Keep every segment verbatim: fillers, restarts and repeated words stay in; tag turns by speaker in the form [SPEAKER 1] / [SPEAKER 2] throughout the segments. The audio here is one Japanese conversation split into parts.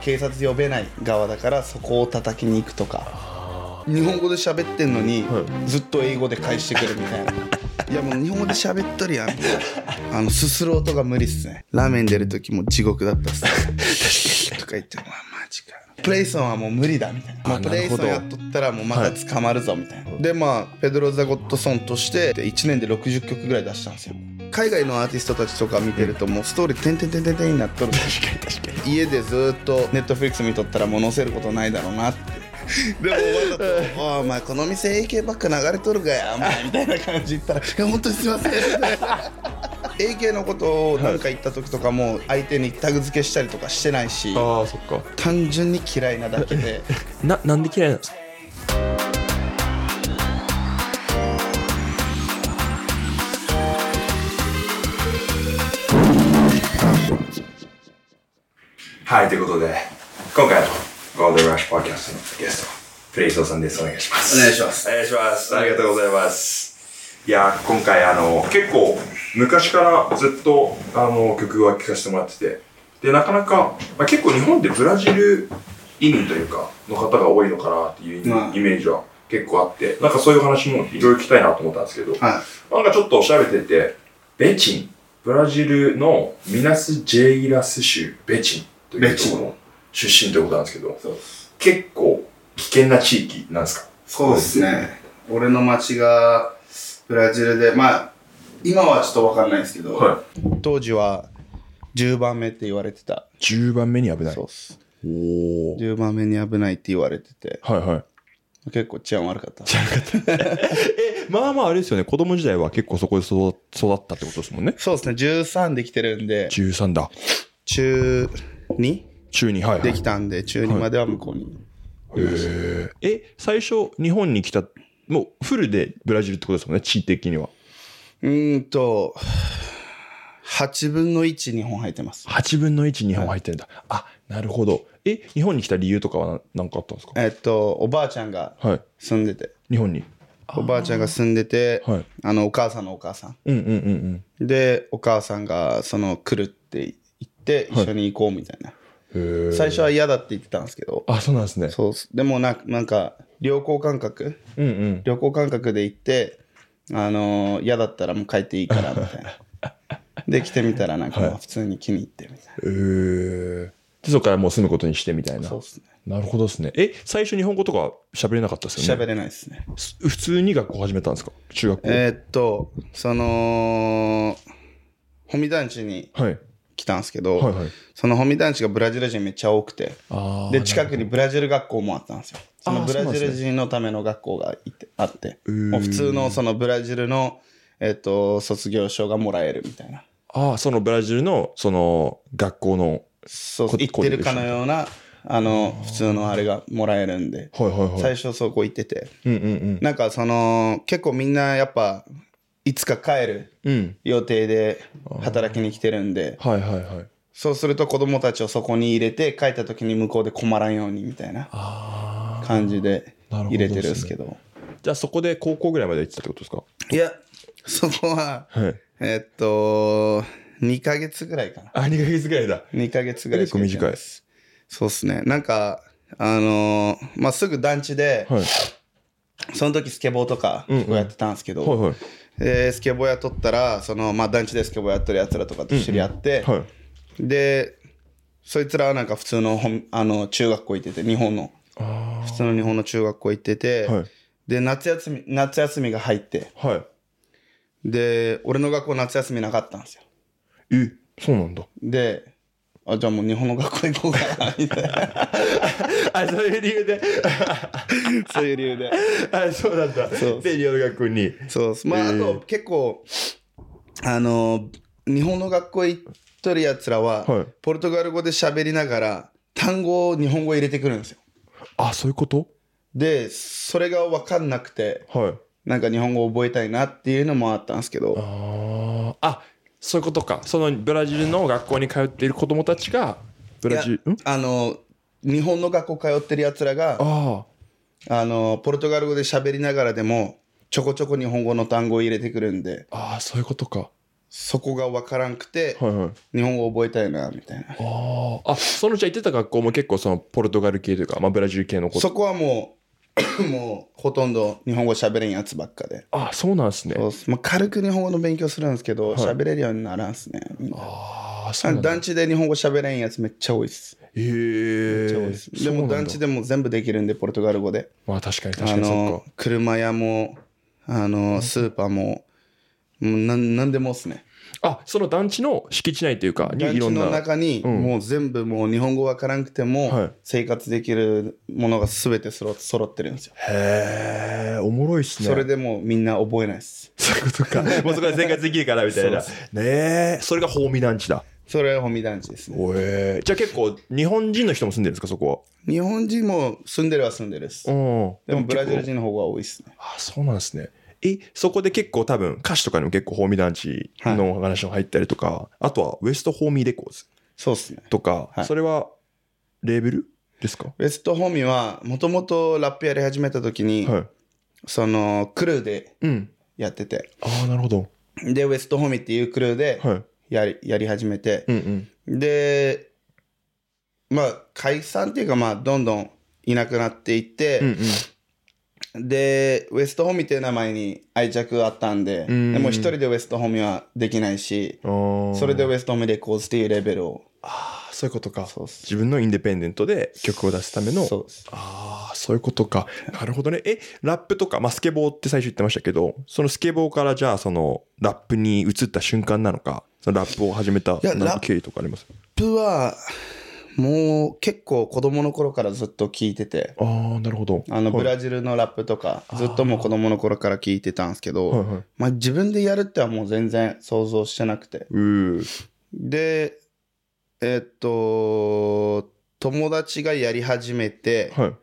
[SPEAKER 1] 警察呼べない側だからそこを叩きに行くとか、日本語で喋ってんのに、はい、ずっと英語で返してくるみたいな。いやもう日本語で喋っとるやんみたいな。あのすする音が無理っすね。ラーメン出る時も地獄だったっすねとか言ってもマジか。プレイソンはもう無理だみたいな。もうプレイソンやっとったらもうまた捕まるぞみたいな、はい、でまあペドロ・ザ・ゴッドソンとしていちねんでろくじゅっきょくぐらい出したんですよ。海外のアーティストたちとか見てるともうストーリーてんてんてんてんてんになっとる。確かに確かに。家でずっとネットフリックス見とったらもう載せることないだろうなってでもわざと「お前この店 エーケー ばっか流れとるがや」みたいな感じ言ったら「いや本当にすいません」エーケー のことを何か言った時とかも相手にタグ付けしたりとかしてないし、
[SPEAKER 2] ああそっか、
[SPEAKER 1] 単純に嫌いなだけで
[SPEAKER 2] な、なんで嫌いなんですか？はい、ということで今回のゴールドラッシュポッドキャストのゲストプレイソーさんです。お願いします。
[SPEAKER 1] お願いします。
[SPEAKER 2] お願いします。ありがとうございます。いや今回あの結構昔からずっとあの曲を聴かせてもらってて、でなかなか、まあ、結構日本でブラジル移民というかの方が多いのかなっていうイメージは結構あって、なんかそういう話もいろいろ聞きたいなと思ったんですけど、はい、なんかちょっと調べててベチン、ブラジルのミナス・ジェイラス州ベチンというところの出身ということなんですけど、結構危険な地域なんですか？
[SPEAKER 1] そうですね。俺の町がブラジルで、まあ今はちょっと分かんないですけど、はい、当時はじゅうばんめって言われてた。
[SPEAKER 2] じゅうばんめに危ない。
[SPEAKER 1] そうっす。おじゅうばんめに危ないって言われてて、
[SPEAKER 2] はいはい。
[SPEAKER 1] 結構治安悪かった。
[SPEAKER 2] 治安悪かった。え、まあまああれですよね。子供時代は結構そこで育ったってことですもんね。
[SPEAKER 1] そうですね。じゅうさんできてるんで。
[SPEAKER 2] じゅうさんだ。
[SPEAKER 1] 中に？
[SPEAKER 2] 中に、はい、はい。
[SPEAKER 1] できたんで、中にまでは向こうに。
[SPEAKER 2] はい、へえ。え、最初日本に来た、もうフルでブラジルってことですもんね。地的には。
[SPEAKER 1] うーんと、はちぶんのいち日本入ってます。
[SPEAKER 2] はちぶんのいち日本入ってるんだ。はい、あ、なるほど。え、日本に来た理由とかは何かあったんですか？
[SPEAKER 1] えっと、おばあちゃんが住んでて。はい、
[SPEAKER 2] 日本に。
[SPEAKER 1] おばあちゃんが住んでて、はい、あの、お母さんのお母さん。うんうんうんうん。で、お母さんが、その、来るって言って、一緒に行こうみたいな。はい、最初は嫌だって言ってたんですけど。
[SPEAKER 2] あ、そうなんですね。
[SPEAKER 1] そうでもな、なんか、旅行感覚、うんうん、旅行感覚で行って、あのー、嫌だったらもう帰っていいからみたいな。で来てみたらなんか普通に気に入ってみたいな。へ、
[SPEAKER 2] はい、えー。でそこからもう住むことにしてみたいな。
[SPEAKER 1] そうですね。
[SPEAKER 2] なるほどですね。え、最初日本語とか喋れなかったですよね？
[SPEAKER 1] 喋れないですね。
[SPEAKER 2] 普通に学校始めたんですか？中学校。
[SPEAKER 1] えー、っとその保見団地に来たんですけど、はいはいはい、その保見団地がブラジル人めっちゃ多くて、で近くにブラジル学校もあったんですよ。そのブラジル人のための学校がいてあって、もう普通のそのブラジルの、えー、っと卒業証がもらえるみたいな。
[SPEAKER 2] ああ、そのブラジルのその学校の
[SPEAKER 1] そう行ってるかのようなあの普通のあれがもらえるんで、はいはいはい、最初そこ行ってて、うんうんうん、なんかその結構みんなやっぱいつか帰る予定で働きに来てるんで、うん、はいはいはい、そうすると子供たちをそこに入れて帰った時に向こうで困らんようにみたいな感じで入れてるんですけど、
[SPEAKER 2] ね、じゃあそこで高校ぐらいまで行ってたってことですか？
[SPEAKER 1] いやそこは、はい、えー、っとにかげつぐらいかな。
[SPEAKER 2] あ、にかげつぐらいだ。
[SPEAKER 1] にかげつぐらい
[SPEAKER 2] 結構短い。
[SPEAKER 1] そうっすね。なんかあのー、まあ、すぐ団地で、はい、その時スケボーとかやってたんですけど、うんうん、はいはい、でスケボーやっとったらその、まあ、団地でスケボーやってるやつらとかと知り合って、うんうん、はい、でそいつらはなんか普通の、あの中学校行ってて、日本の普通の日本の中学校行ってて、はい、で夏休み夏休みが入って、はい、で俺の学校夏休みなかったんですよ。
[SPEAKER 2] え、そうなんだ。
[SPEAKER 1] で、あ、じゃあもう日本の学校行こうかなみたいな
[SPEAKER 2] あ、そういう理由で
[SPEAKER 1] そういう理由で
[SPEAKER 2] あ、そうなんだ。そうで日本の学校に、
[SPEAKER 1] そうまあ、えー、あと結構あの日本の学校行っとるやつらは、はい、ポルトガル語で喋りながら単語を日本語入れてくるんですよ。
[SPEAKER 2] あ、そういうこと？
[SPEAKER 1] でそれが分かんなくて、はい、なんか日本語覚えたいなっていうのもあったんですけど、
[SPEAKER 2] ああ、そういうことか。そのブラジルの学校に通っている子供たちがブラジル、
[SPEAKER 1] あの日本の学校通ってるやつらが、ああのポルトガル語で喋りながらでもちょこちょこ日本語の単語を入れてくるんで、
[SPEAKER 2] ああ、そういうことか。
[SPEAKER 1] そこが分からんくて、
[SPEAKER 2] はいはい。
[SPEAKER 1] 日本語覚えたいなみたいな。
[SPEAKER 2] ああ。あ、そのじゃあ行ってた学校も結構そのポルトガル系というか、まあブラジル系の子。
[SPEAKER 1] そこはもうもうほとんど日本語喋れんやつばっかで。
[SPEAKER 2] あ、そうなんですね。
[SPEAKER 1] そうっす、まあ、軽く日本語の勉強するんですけど、
[SPEAKER 2] はい
[SPEAKER 1] 喋れるようにならんっすね。みんな
[SPEAKER 2] ああ、そうなんだ。
[SPEAKER 1] 団地で日本語喋れんやつめっちゃ多いっす。
[SPEAKER 2] へえ。
[SPEAKER 1] めっちゃ多いっす。でも団地でも全部できるんで、ポルトガル語で。
[SPEAKER 2] まあ確かに確か
[SPEAKER 1] あ
[SPEAKER 2] にそっ
[SPEAKER 1] の
[SPEAKER 2] か。
[SPEAKER 1] 車屋もあのスーパーも、もうなんなんでもっすね。
[SPEAKER 2] あ、その団地の敷地内というか、に
[SPEAKER 1] 団地
[SPEAKER 2] いろんな。
[SPEAKER 1] の中に
[SPEAKER 2] うん
[SPEAKER 1] もう全部もう日本語わからんくて
[SPEAKER 2] は
[SPEAKER 1] も
[SPEAKER 2] い
[SPEAKER 1] 生活できるものが全て揃揃ってるんですよ。
[SPEAKER 2] へえ、おもろいっすね。
[SPEAKER 1] それでもうみんな覚えないっす。
[SPEAKER 2] そういうことか。もうそこで生活できるからみたいな。ねえ、それがホーミ団地だ。
[SPEAKER 1] それはホミ団地ですね。
[SPEAKER 2] おえー、じゃあ結構日本人の人も住んでるんですか、そこ
[SPEAKER 1] 日本人も住んでるは住んでるっす。
[SPEAKER 2] は。うん。
[SPEAKER 1] でもブラジル
[SPEAKER 2] 結構
[SPEAKER 1] 人の方が多いっすね。
[SPEAKER 2] あ、そうなんですね。え、そこで結構多分歌詞とかにも結構ホーミ団地の話も入ったりとか、あとはウエストホーミーレコーズ
[SPEAKER 1] そうっすね。
[SPEAKER 2] とか、
[SPEAKER 1] はい
[SPEAKER 2] それはレーベルですか？
[SPEAKER 1] ウエストホミはもともとラップやり始めた時に、
[SPEAKER 2] はい。
[SPEAKER 1] そのクルーで
[SPEAKER 2] うん。
[SPEAKER 1] やってて、
[SPEAKER 2] ああ、なるほど。
[SPEAKER 1] でウエストホミっていうクルーで
[SPEAKER 2] はい。
[SPEAKER 1] やりやり始めて、
[SPEAKER 2] うんうん。
[SPEAKER 1] でまあ解散っていうか、まあどんどんいなくなっていって、
[SPEAKER 2] うんうん。
[SPEAKER 1] でウエストホミっていう名前に愛着があったんで、
[SPEAKER 2] ん
[SPEAKER 1] でも一人でウエストホミはできないし、
[SPEAKER 2] あー
[SPEAKER 1] それでウエストホミレコーズっていうレベルを、
[SPEAKER 2] あー、そういうことか。
[SPEAKER 1] そうっす
[SPEAKER 2] 自分のインディペンデントで曲を出すための。
[SPEAKER 1] そうです。
[SPEAKER 2] ああ、そういうことか。なるほどね。え、ラップとか、まあ、スケボーって最初言ってましたけど、そのスケボーからじゃあ、その、ラップに移った瞬間なのか、そのラップを始めた、
[SPEAKER 1] や
[SPEAKER 2] なんか経緯とかあります？
[SPEAKER 1] ラップはもう結構子供の頃からずっと聞いてて、
[SPEAKER 2] ああ、なるほど。
[SPEAKER 1] あの
[SPEAKER 2] はい
[SPEAKER 1] ブラジルのラップとかずっともう子供の頃から聞いてたんですけど、
[SPEAKER 2] はいはい。
[SPEAKER 1] まあ、自分でやるってはもう全然想像してなくて、
[SPEAKER 2] うー。
[SPEAKER 1] でえっと友達がやり始めて、
[SPEAKER 2] はい。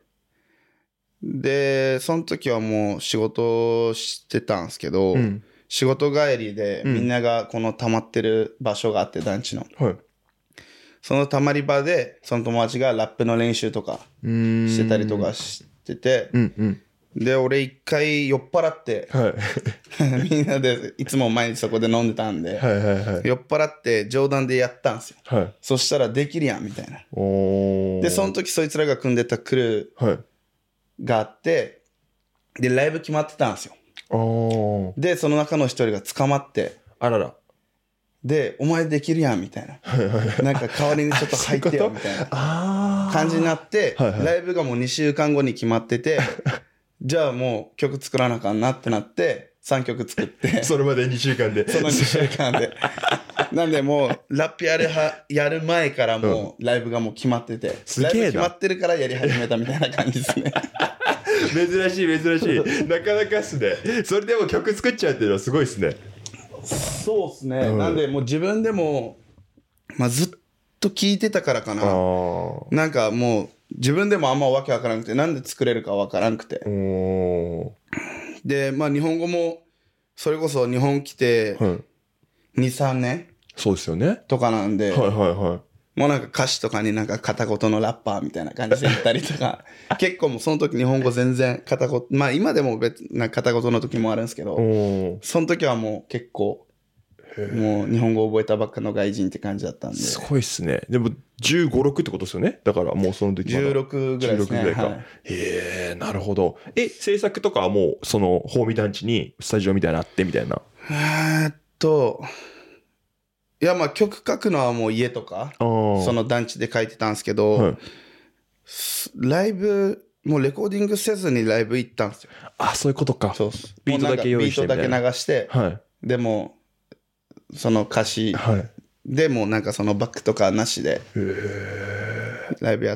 [SPEAKER 1] でその時はもう仕事してたんですけど、
[SPEAKER 2] うん。
[SPEAKER 1] 仕事帰りで
[SPEAKER 2] うん
[SPEAKER 1] みんながこの溜まってる場所があって、団地の
[SPEAKER 2] はい。
[SPEAKER 1] その溜まり場でその友達がラップの練習とか
[SPEAKER 2] うーん。
[SPEAKER 1] してたりとかしてて、
[SPEAKER 2] うんうん。
[SPEAKER 1] で俺一回酔っ払って
[SPEAKER 2] はい。
[SPEAKER 1] みんなでいつも毎日そこで飲んでたんで、
[SPEAKER 2] はいはいはい。
[SPEAKER 1] 酔っ払って冗談でやったんですよ。
[SPEAKER 2] はい。
[SPEAKER 1] そしたらできるやんみたいな。
[SPEAKER 2] おー。
[SPEAKER 1] でその時そいつらが組んでたクル
[SPEAKER 2] はい。
[SPEAKER 1] ーがあって、でライブ決まってたんですよ。
[SPEAKER 2] あー。
[SPEAKER 1] でその中の一人が捕まって、
[SPEAKER 2] あらら。
[SPEAKER 1] でお前できるやんみたいな、なんか代わりにちょっと入ってよみたいな
[SPEAKER 2] あー。
[SPEAKER 1] 感じになって、
[SPEAKER 2] はいはい
[SPEAKER 1] ライブがもうにしゅうかんごに決まっててじゃあもう曲作らなあかんなってなってさんきょく作って
[SPEAKER 2] それまでにしゅうかんで。
[SPEAKER 1] そのにしゅうかんでなんでもうラップやるはやる前からもうライブがもう決まってて、
[SPEAKER 2] すげえな
[SPEAKER 1] ライブ決まってるからやり始めたみたいな感じですね
[SPEAKER 2] 珍しい珍しい。なかなかっすね。それでも曲作っちゃうっていうのはすごいっすね。
[SPEAKER 1] そうっすね、
[SPEAKER 2] うん、
[SPEAKER 1] なんでもう自分でも、まあ、ずっと聞いてたからかな。なんかもう自分でもあんまわけわからなくて、なんで作れるかわからなくて、
[SPEAKER 2] お
[SPEAKER 1] でまあ日本語もそれこそ日本来てにさんねん
[SPEAKER 2] そうですよね
[SPEAKER 1] とかなんで、
[SPEAKER 2] はいはいはい
[SPEAKER 1] もうなんか歌詞とかになんか片言のラッパーみたいな感じで言ったりとか結構もうその時日本語全然片言、まあ今でも別な片言の時もあるんですけど、その時はもう結構もう日本語覚えたばっかの外人って感じだったんで。
[SPEAKER 2] すごいっすね。でもじゅうご、ろくってことですよね。だからもうその時まだ
[SPEAKER 1] じゅうろくぐらいですね。
[SPEAKER 2] じゅうろくぐらいか。
[SPEAKER 1] はい、
[SPEAKER 2] へえ、なるほど。え、制作とかはもうそのホーミ団地にスタジオみたいなのあってみたいな。
[SPEAKER 1] えーっといやまあ曲書くのはもう家とかその団地で書いてたんですけど、はい、ライブもうレコーディングせずにライブ行ったんですよ。
[SPEAKER 2] あ、そういうことか。
[SPEAKER 1] そう
[SPEAKER 2] ビートだけ用意してみたいな。
[SPEAKER 1] ビートだけ流して、はい、でもその歌詞、はい、でもなんかそのバックとかなしでライブやって、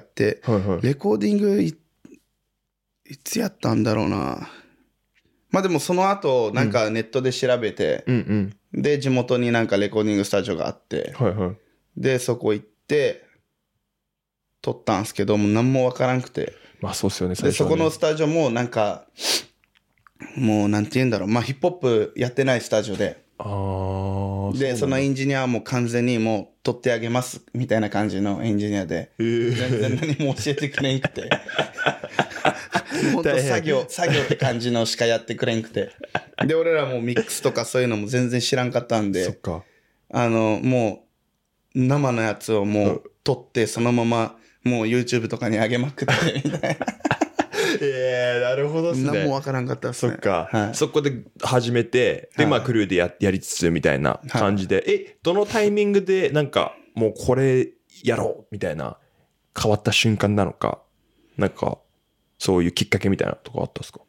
[SPEAKER 1] はいはい、レコーディング い, いつやったんだろうな。まあでもその後なんかネットで調べて、うんうんうん、で地元になんかレコーディングスタジオがあって、はいはい、でそこ行って撮ったんすけども何もわからんくて、
[SPEAKER 2] まあそうっすよね、
[SPEAKER 1] 最初はね。でそこのスタジオもなんかもうなんて言うんだろう、まあヒップホップやってないスタジオで、あで そ, そのエンジニアはもう完全にもう撮ってあげますみたいな感じのエンジニアで、えー、全然何も教えてくれんくて本当作業作業って感じのしかやってくれんくて、で俺らもミックスとかそういうのも全然知らんかったんで、そっか、 あのもう生のやつをもう撮ってそのままもう YouTube とかに上げまくってみたいな
[SPEAKER 2] えー、なるほどっすね。
[SPEAKER 1] 何もわからんかったっすね。
[SPEAKER 2] そっか、
[SPEAKER 1] はい、
[SPEAKER 2] そこで始めてで、まあ、クルーで や, やりつつみたいな感じで、はい、えどのタイミングでなんかもうこれやろうみたいな変わった瞬間なのか、なんかそういうきっかけみたいなとこあったんですか？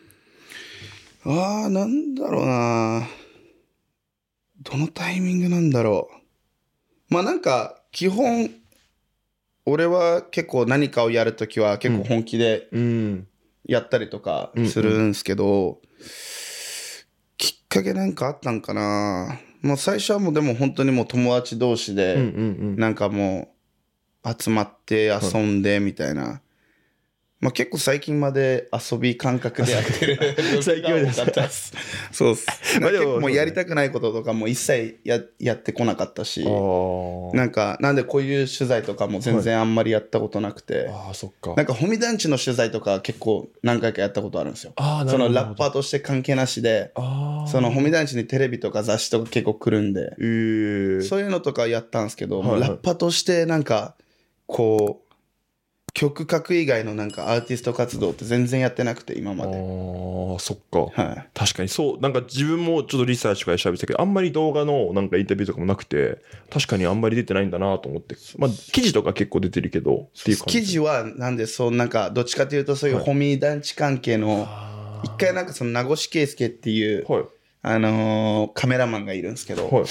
[SPEAKER 1] ああ、なんだろうな、どのタイミングなんだろう。まあなんか基本俺は結構何かをやるときは結構本気でやったりとかするんですけど、うんうん、きっかけなんかあったんかな。もう最初はもうでも本当にもう友達同士でなんかもう集まって遊んでみたいな、まあ、結構最近まで遊び感覚でやってる
[SPEAKER 2] 最近はですね
[SPEAKER 1] そうっす。まあ、結構もうやりたくないこととかも一切 や, やってこなかったし、なんかなんでこういう取材とかも全然あんまりやったことなくて、はい、
[SPEAKER 2] あそっか。
[SPEAKER 1] なんかホミ団地の取材とか結構何回かやったことあるんですよ。
[SPEAKER 2] あ
[SPEAKER 1] そのラッパーとして関係なしで、そのホミ団地にテレビとか雑誌とか結構来るんで、
[SPEAKER 2] えー、
[SPEAKER 1] そういうのとかやったんですけど、
[SPEAKER 2] はいはい、
[SPEAKER 1] ラッパーとしてなんかこう曲書く以外のなんかアーティスト活動って全然やってなくて今まで。
[SPEAKER 2] ああそっか、
[SPEAKER 1] はい、
[SPEAKER 2] 確かにそう。なんか自分もちょっとリサーチとかで調べてたけど、あんまり動画のなんかインタビューとかもなくて、確かにあんまり出てないんだなと思って、まあ記事とか結構出てるけどっていう感じ。
[SPEAKER 1] 記事はなんでそうなんかどっちかというとそういうホミ団地関係の、はい、一回なんかその名越圭介っていう、はい、あのー、カメラマンがいるんですけど、はい、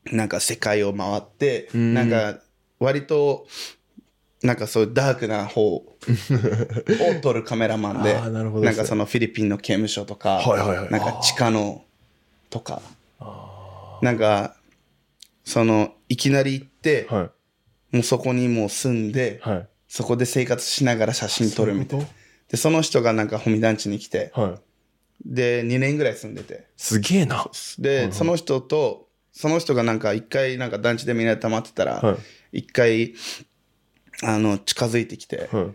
[SPEAKER 1] なんか世界を回ってなんか割となんかそういうダークな方を撮るカメラマンで、な, ね、なんかそのフィリピンの刑務所とか、はいはいはい、なんか地下のとか、なんかそのいきなり行って、はい、もうそこにもう住んで、はい、そこで生活しながら写真撮るみたいな。でその人がなんかホミ団地に来て、はい、でにねんぐらい住んでて、
[SPEAKER 2] すげえな。
[SPEAKER 1] で、はいはい、その人とその人がなんか一回なんか団地でみんなで溜まってたら、はい、一回あの近づいてきて、はい、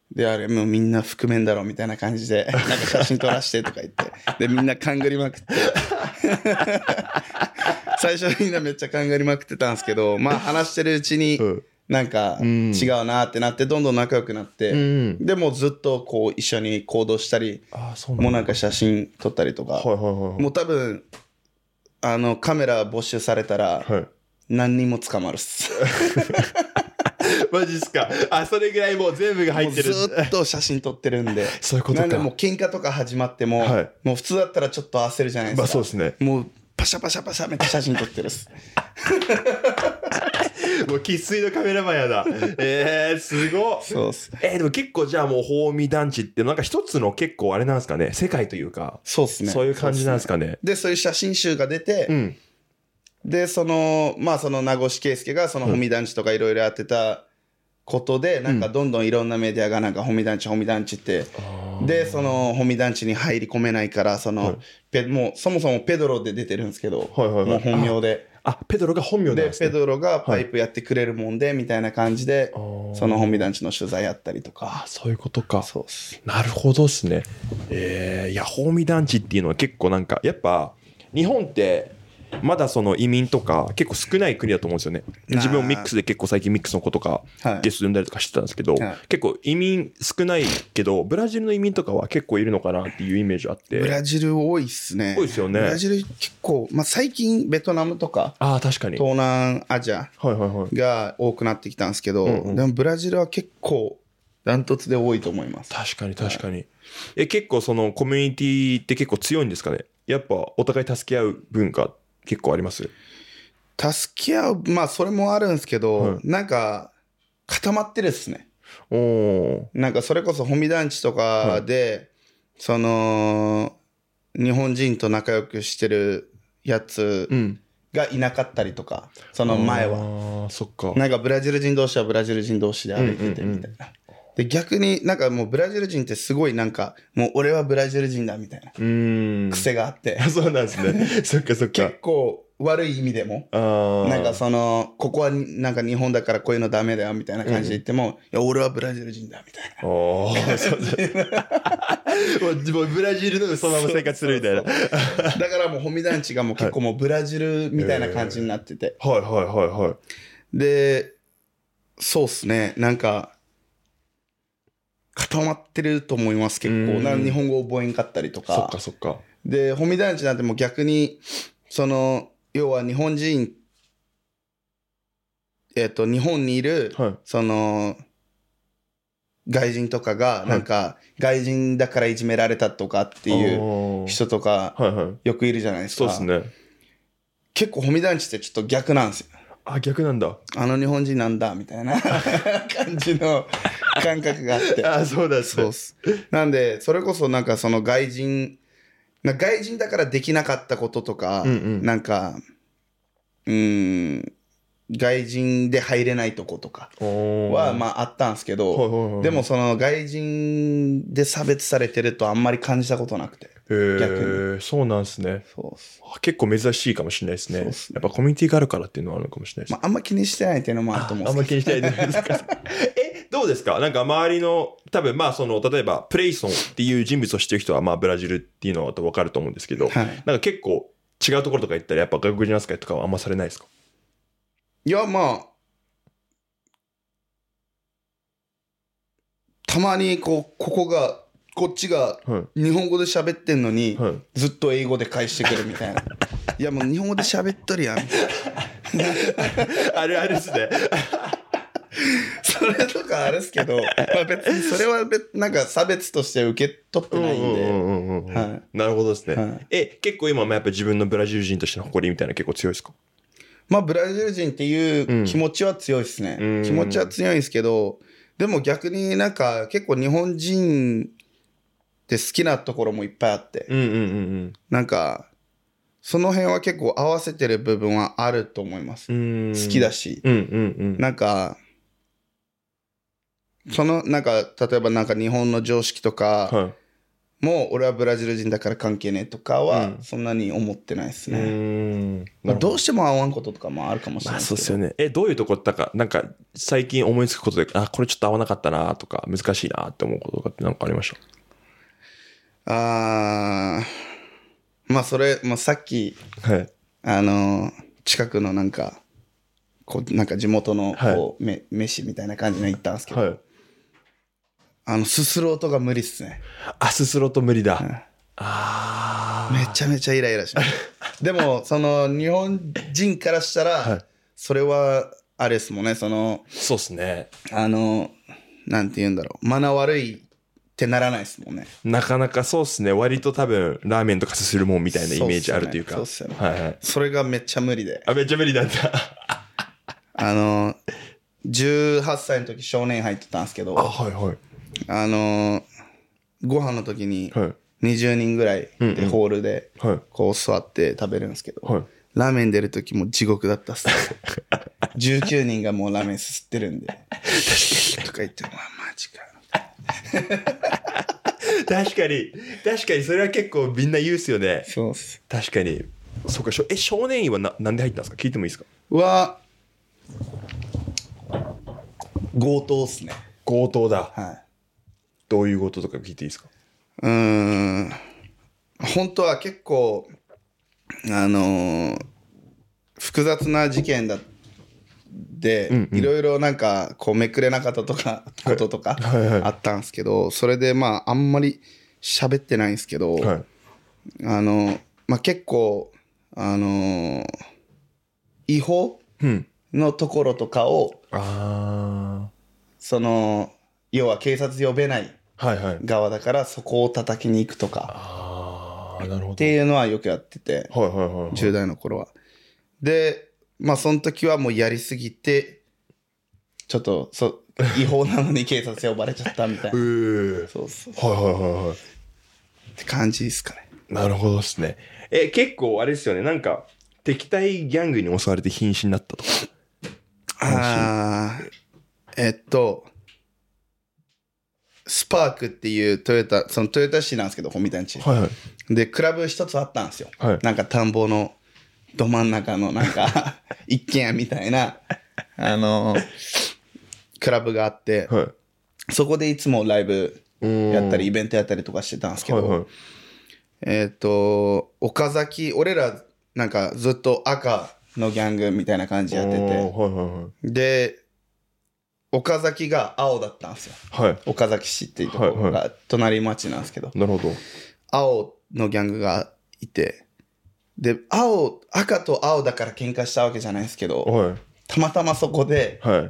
[SPEAKER 1] であれもうみんな覆面だろみたいな感じでなんか写真撮らしてとか言ってでみんな勘ぐりまくって最初みんなめっちゃ勘ぐりまくってたんですけど、まあ話してるうちになんか違うなってなってどんどん仲良くなって、うん、でもうずっとこう一緒に行動したり、ああそうなんだ、もうなんか写真撮ったりとか、はいはいはいはい、もう多分あのカメラ没収されたら何人も捕まるっす
[SPEAKER 2] マジっすか。あ、それぐらいもう全部が入ってる。
[SPEAKER 1] ずっと写真撮ってるんで
[SPEAKER 2] そういうことか。
[SPEAKER 1] なんでもう喧嘩とか始まっても、はい、もう普通だったらちょっと焦るじゃないですか。
[SPEAKER 2] まあそうですね。
[SPEAKER 1] もうパシャパシャパシャめっちゃ写真撮ってるっす
[SPEAKER 2] もう生粋のカメラマンやだ。えー、すごっ。
[SPEAKER 1] そうっす。
[SPEAKER 2] えー、でも結構じゃあもうホーミ団地ってなんか一つの結構あれなんですかね、世界というか。
[SPEAKER 1] そうっすね。
[SPEAKER 2] そういう感じなんですかね。
[SPEAKER 1] で、そういう写真集が出て、うん、で、その、まあその名越圭介がそのホミ団地とかいろいろやってたことで、うん、なんかどんどんいろんなメディアがなんかホミ団地、ホミ団地って、で、そのホミ団地に入り込めないから、その、はい、ペもうそもそもペドロで出てるんですけど、はいはいはい、もう本名で。
[SPEAKER 2] あ、ペドロが本名なんですね。
[SPEAKER 1] で、ペドロがパイプやってくれるもんで、はい、みたいな感じで、そのホミ団地の取材やったりとか。
[SPEAKER 2] あ、そういうことか。
[SPEAKER 1] そうっす。
[SPEAKER 2] なるほどっすね。えー、いや、ホミ団地っていうのは結構なんか、やっぱ、日本って、まだその移民とか結構少ない国だと思うんですよね。自分もミックスで結構最近ミックスの子とかゲスト呼んだりとかしてたんですけど、はい、結構移民少ないけどブラジルの移民とかは結構いるのかなっていうイメージあって。
[SPEAKER 1] ブラジル多いっすね。
[SPEAKER 2] 多いですよね。
[SPEAKER 1] ブラジル結構、まあ、最近ベトナムとか、
[SPEAKER 2] あ、確かに
[SPEAKER 1] 東南アジアが多くなってきたんですけど、はいはいはい、でもブラジルは結構ダントツで多いと思います。
[SPEAKER 2] 確かに確かに、はい、え結構そのコミュニティって結構強いんですかね。やっぱお互い助け合う文化結構あります？
[SPEAKER 1] 助け合う、まあそれもあるんですけど、はい、なんか固まってるっすね。おなんかそれこそホミ団地とかで、はい、その日本人と仲良くしてるやつがいなかったりとか、うん、その前は。
[SPEAKER 2] あ、そっか。
[SPEAKER 1] なんかブラジル人同士はブラジル人同士で歩いててみたいな。うんうんうん、で逆になんかもうブラジル人ってすごいなんかもう俺はブラジル人だみたいな癖があって。
[SPEAKER 2] そうなんですね。そっかそっか。
[SPEAKER 1] 結構悪い意味でも、
[SPEAKER 2] あ
[SPEAKER 1] なんかその、ここはなんか日本だからこういうのダメだよみたいな感じで言っても、いや、俺はブラジル人だみたいな。
[SPEAKER 2] おー、そうだ。もうブラジルのそのまま生活するみたいな。
[SPEAKER 1] だからもう、ホミ団地がもう結構もうブラジルみたいな感じになってて。
[SPEAKER 2] はいはいはいはい。
[SPEAKER 1] で、そうっすね。なんか、固まってると思います、結構。なんか日本語覚えんかったりとか。
[SPEAKER 2] そっかそっか。
[SPEAKER 1] で、ホミ団地なんてもう逆に、その、要は日本人、えっと、日本にいる、
[SPEAKER 2] はい、
[SPEAKER 1] その、外人とかが、なんか、外人だからいじめられたとかっていう人とか、よくいるじゃないですか。
[SPEAKER 2] そうですね。
[SPEAKER 1] 結構、ホミ団地ってちょっと逆なんですよ。
[SPEAKER 2] あ、逆なんだ。
[SPEAKER 1] あの日本人なんだ、みたいな感じの感覚があって。
[SPEAKER 2] あ、そうだ、
[SPEAKER 1] そうっす。なんで、それこそなんかその外人、外人だからできなかったこととか、うんうん、なんか、うーん、外人で入れないとことかは、まああったんですけど、はいはいはい、でもその外人で差別されてるとあんまり感じたことなくて。
[SPEAKER 2] へ逆に。そうなんですね。そうっす。結構珍しいかもしれないですね。そうっすね。やっぱコミュニティがあるからっていうのはあるのかもしれないです、ね。
[SPEAKER 1] まああんま気にしてないっていうのもあると思うんですけど。
[SPEAKER 2] あんま気にしてないですか。え、どうですか？なんか周りの、多分まあその、例えばプレイソンっていう人物を知ってる人はまあブラジルっていうのは分かると思うんですけど、はい、なんか結構違うところとか行ったらやっぱ外国人扱いとかはあんまされないですか？
[SPEAKER 1] いや、まあ、たまにこう、ここが、こっちが日本語で喋ってんのに、はい、ずっと英語で返してくるみたいな。いやもう日本語で喋っとるやん。
[SPEAKER 2] あるあるっすね。
[SPEAKER 1] それとかあるっすけど、まあ別にそれは別なんか差別として受け取ってないんで。
[SPEAKER 2] なるほどですね。はい、え、結構今もやっぱ自分のブラジル人としての誇りみたいな結構強いですか？
[SPEAKER 1] まあブラジル人っていう気持ちは強いですね。うん、気持ちは強いんですけど、でも逆になんか結構日本人って好きなところもいっぱいあって、うんうんうんうん、なんかその辺は結構合わせてる部分はあると思います。好きだし、うんうんうん、なんかそのなんか例えばなんか日本の常識とか、はい、もう俺はブラジル人だから関係ねえとかはそんなに思ってないですね。うんまあ、どうしても合わんこととかもあるかもしれないですけど。
[SPEAKER 2] まあそうですよね。え、どういうとこだか、なんか最近思いつくことで、あ、これちょっと合わなかったなとか、難しいなって思うこととかってなんかありました？
[SPEAKER 1] あー、まあそれ、まあさっき、はい、あの、近くのなんか、こう、なんか地元のこう、はい、め、飯みたいな感じの行ったんですけど、はい、あの、すする音が無理っすね。
[SPEAKER 2] あ、すする音無理だ。はい、
[SPEAKER 1] あめちゃめちゃイライラします。でも、その、日本人からしたら、はい、それは、あれですもんね、その、
[SPEAKER 2] そうっすね。
[SPEAKER 1] あの、なんて言うんだろう、マナー悪いってならないですもんね。
[SPEAKER 2] なかなかそうっすね。割と多分、ラーメンとかすするもんみたいなイメージあるというか。
[SPEAKER 1] そうっすよね。はいはい。それがめっちゃ無理で。
[SPEAKER 2] あ、めっちゃ無理なんだ。
[SPEAKER 1] あの、じゅうはっさいの時少年入ってたんですけど、
[SPEAKER 2] あ、はいはい。
[SPEAKER 1] あの、ご飯の時に、にじゅうにんぐらいでホールで、こう座って食べるんですけど、はい、ラーメン出る時も地獄だったっす。じゅうきゅうにんがもうラーメンすすってるんで、とか言って、まあマジか。
[SPEAKER 2] 確かに、確かにそれは結構みんな言うっすよね。
[SPEAKER 1] そうっす。
[SPEAKER 2] 確かに。そうか、え、少年院はな、なんで入ったんですか？聞いてもいいですか？
[SPEAKER 1] は、強盗っすね。
[SPEAKER 2] 強盗だ。
[SPEAKER 1] はい。
[SPEAKER 2] どういう強盗とか聞いていいですか？
[SPEAKER 1] うーん。本当は結構、あのー、複雑な事件だで、うんうん、いろいろなんか、こうめくれなかったとか、こととかあったんですけど、はいはいはい、それでまあ、あんまり喋ってないんですけど、はい、あの、まあ結構、あのー、違法のところとかを、うん、あその、要は警察呼べない側だから、そこを叩きに行くとか、あなるほどっていうのはよくやってて、はいはいはいはい、じゅう代の頃は。で、まあその時はもうやりすぎて、ちょっとそ違法なのに警察呼ばれちゃったみたいな。えー、そうそうそう。はいはいはいはい。って感じですかね。
[SPEAKER 2] なるほどですね。え、結構あれですよね。なんか敵対ギャングに襲われて瀕死になったとか。
[SPEAKER 1] ああ、えっと、スパークっていうトヨタ、そのトヨタ市なんですけど、ホミ団地。はいはい。で、クラブ一つあったんですよ。はい。なんか田んぼの、 ど真ん中のなんか一軒家みたいなあのクラブがあって、
[SPEAKER 3] はい、
[SPEAKER 1] そこでいつもライブやったりイベントやったりとかしてたんですけど、はいはい、えっと岡崎、俺らなんかずっと赤のギャングみたいな感じやってて、はいはいはい、で岡崎が青だったんですよ、はい、岡崎市っていうところが隣町なんですけど、はいはい、なるほど、青のギャングがいて、で青赤と青だから喧嘩したわけじゃないですけど、はい、たまたまそこで、はい、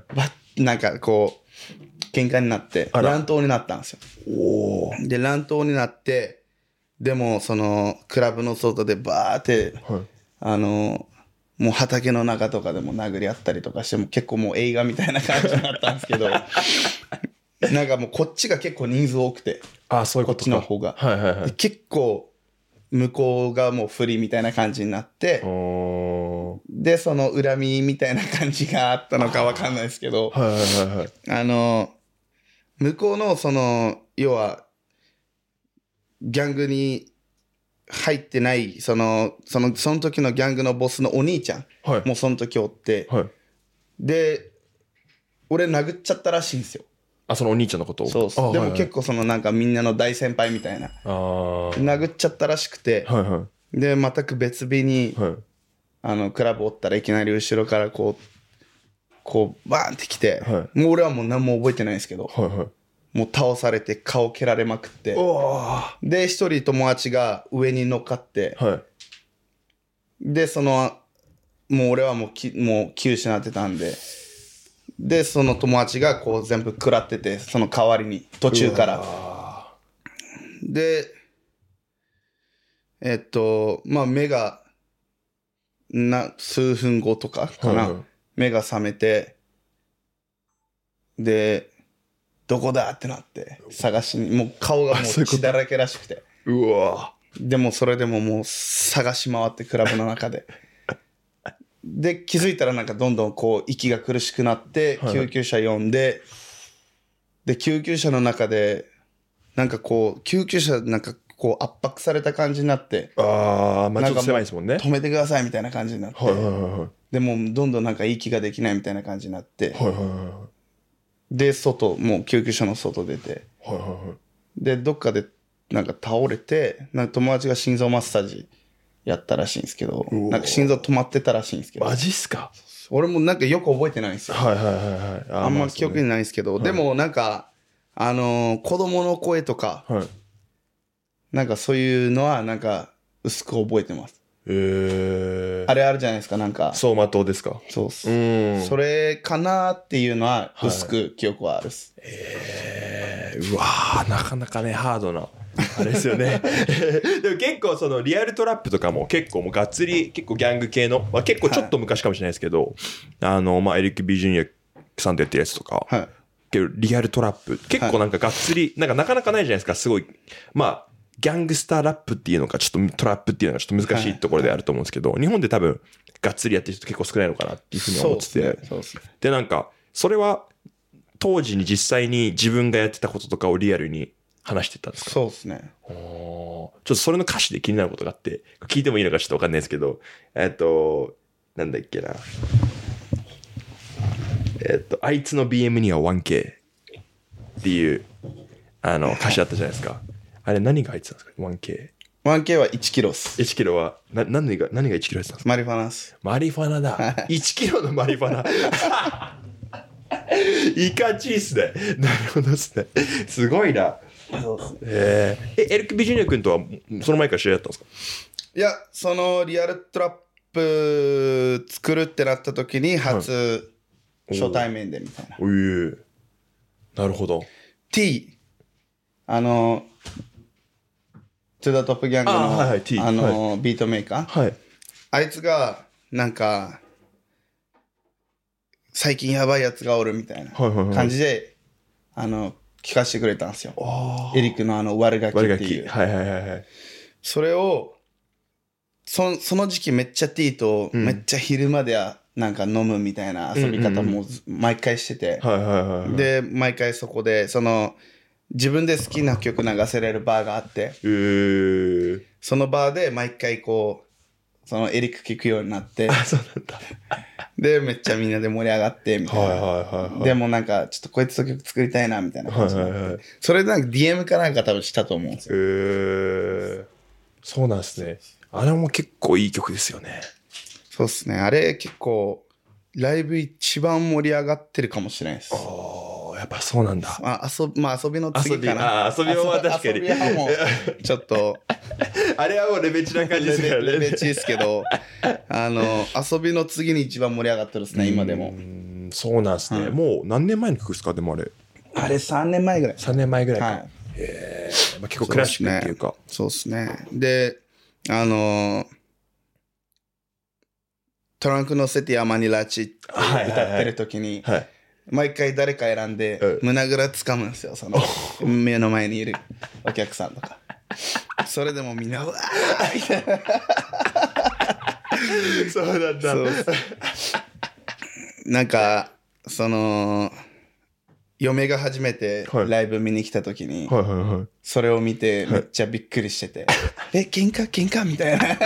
[SPEAKER 1] なんかこう喧嘩になって乱闘になったんですよ。おで乱闘になって、でもそのクラブの外でバーって、はい、あのもう畑の中とかでも殴り合ったりとかしても結構もう映画みたいな感じになったんですけどなんかもうこっちが結構人数多くて、
[SPEAKER 3] ああそういうことか、
[SPEAKER 1] こっちの方が、
[SPEAKER 3] はいはいはい、
[SPEAKER 1] 結構向こうがもう不利みたいな感じになって、でその恨みみたいな感じがあったのか分かんないですけど、はいはいはいはい、あの向こうのその要はギャングに入ってないそのそのその時のギャングのボスのお兄ちゃん、はい、もうその時おって、はい、で俺殴っちゃったらしいんですよ。
[SPEAKER 3] あ、そのお兄ちゃんのことを。
[SPEAKER 1] そうそう。でも結構そのなんかみんなの大先輩みたいな、あ殴っちゃったらしくて、はいはい、で全く別日に、はい、あのクラブおったらいきなり後ろからこうこうバーンってきて、はい、もう俺はもう何も覚えてないんですけど、はいはい、もう倒されて顔蹴られまくって、で一人友達が上に乗っかって、はい、でそのもう俺はもうきもう気失ってたんで、でその友達がこう全部食らってて、その代わりに途中からでえっとまあ目がな数分後とかかな、はいはい、目が覚めて、でどこだってなって探しに、もう顔がもう血だらけらしくて、うわでもそれでももう探し回ってクラブの中でで気づいたらなんかどんどんこう息が苦しくなって救急車呼んで、はい、で救急車の中でなんかこう救急車なんかこう圧迫された感じになって、ああまあちょっと狭いですもんね、止めてくださいみたいな感じになって、はいはいはい、でもどんどんなんか息ができないみたいな感じになって、はいはいはい、で外もう救急車の外出て、はいはいはい、でどっかでなんか倒れて、なんか友達が心臓マッサージやったらしいんですけど、なんか心臓止まってたらしいんですけど、
[SPEAKER 3] マジっすか。
[SPEAKER 1] 俺もなんかよく覚えてないんですよ、はいはいはいはい、あ, あんま記憶にないんですけど、はい、でもなんかあのー、子供の声とか、はい、なんかそういうのはなんか薄く覚えてます。へー、あれあるじゃないですか、なんか
[SPEAKER 3] 走馬灯ですか。
[SPEAKER 1] そうっす、うん、それかなっていうのは薄く記憶はあるっす。
[SPEAKER 3] はい、えー、うわーなかなかねハードなあれですよねでも結構そのリアルトラップとかも結構もうがっつり結構ギャング系の、まあ、結構ちょっと昔かもしれないですけど、はい、あのまあエリック・ビー・ジュニアさんでやってるやつとか、はい、結構リアルトラップ結構なんかがっつり、はい、なんかなかなかないじゃないですか。すごいまあギャングスターラップっていうのかちょっとトラップっていうのがちょっと難しいところであると思うんですけど、はい、日本で多分がっつりやってる人結構少ないのかなっていうふうに思ってて、そうですね、そうですね。でなんかそれは当時に実際に自分がやってたこととかをリアルに話してたんですか。
[SPEAKER 1] そうですね。
[SPEAKER 3] おちょっとそれの歌詞で気になることがあって聞いてもいいのかちょっと分かんないですけど、えっとなんだっけな、えっとあいつの ビーエム には ワンケー っていうあの歌詞あったじゃないですか。あれ何が入ってたんですか ワンケー。
[SPEAKER 1] ワンケー はいちキロっす。
[SPEAKER 3] いちキロはな何が何がいちキロ入ってたんですか。
[SPEAKER 1] マリファナっす。
[SPEAKER 3] マリファナだいちキロのマリファナいかちいっすね。なるほどっすね。すごいな。そうですね。えー、えエリック・ビジュニア君とはその前から知り合ったんですか。
[SPEAKER 1] いやそのリアルトラップ作るってなった時に初、はい、初対面でみたいな。
[SPEAKER 3] おーなるほど。
[SPEAKER 1] T あのトゥザトップギャングの あ,、はいはい、T、あの、はい、ビートメーカー、はい、あいつがなんか最近やばいやつがおるみたいな感じで、はいはいはい、あの聞かせてくれたんですよ。エリックのあの悪ガキっていう、はいはいはいはい、それを そ, その時期めっちゃ T とめっちゃ昼間ではなんか飲むみたいな遊び方も毎回してて、うんうんうん、で毎回そこでその自分で好きな曲流せれるバーがあって、えー、そのバーで毎回こうそのエリック聞くようになって
[SPEAKER 3] あ、そうなんだ。
[SPEAKER 1] でめっちゃみんなで盛り上がってみたいな、
[SPEAKER 3] はいはいはいはい。
[SPEAKER 1] でもなんかちょっとこいつと曲作りたいなみたいな感じになって、
[SPEAKER 3] はいはいはい、
[SPEAKER 1] それでなんか ディーエム かなんか多分したと思うんですよ。
[SPEAKER 3] へー、そうなんですね。あれも結構いい曲ですよね。
[SPEAKER 1] そうですね。あれ結構ライブ一番盛り上がってるかもしれないです。
[SPEAKER 3] ああ、やっぱそうなんだ。
[SPEAKER 1] あ、遊び、まあ遊びの次かな。
[SPEAKER 3] あ遊びは確かに。
[SPEAKER 1] 遊びはもう、ちょっと。
[SPEAKER 3] あれはもうレベチな感じですからね。
[SPEAKER 1] レベチですけど、あの、遊びの次に一番盛り上がってるですね、今でも。
[SPEAKER 3] そうなんですね。はい、もう何年前の曲ですか、でもあれ。
[SPEAKER 1] あれさんねんまえぐらい。
[SPEAKER 3] さんねんまえぐらいか。はい、
[SPEAKER 1] へ
[SPEAKER 3] ー、まあ、結構クラシックっていうか。
[SPEAKER 1] そうですね。で、あのー、トランクのセティアマニラチって歌ってる時に、はいはいはい、毎回誰か選んで、うん、胸ぐら掴むんですよ、その目の前にいるお客さんとか。それでもみんなうわーみたいな。
[SPEAKER 3] そうなんだ。そう
[SPEAKER 1] なんかその嫁が初めてライブ見に来た時に、はいはいはいはい、それを見てめっちゃびっくりしてて、はい、え喧嘩喧嘩みたいな。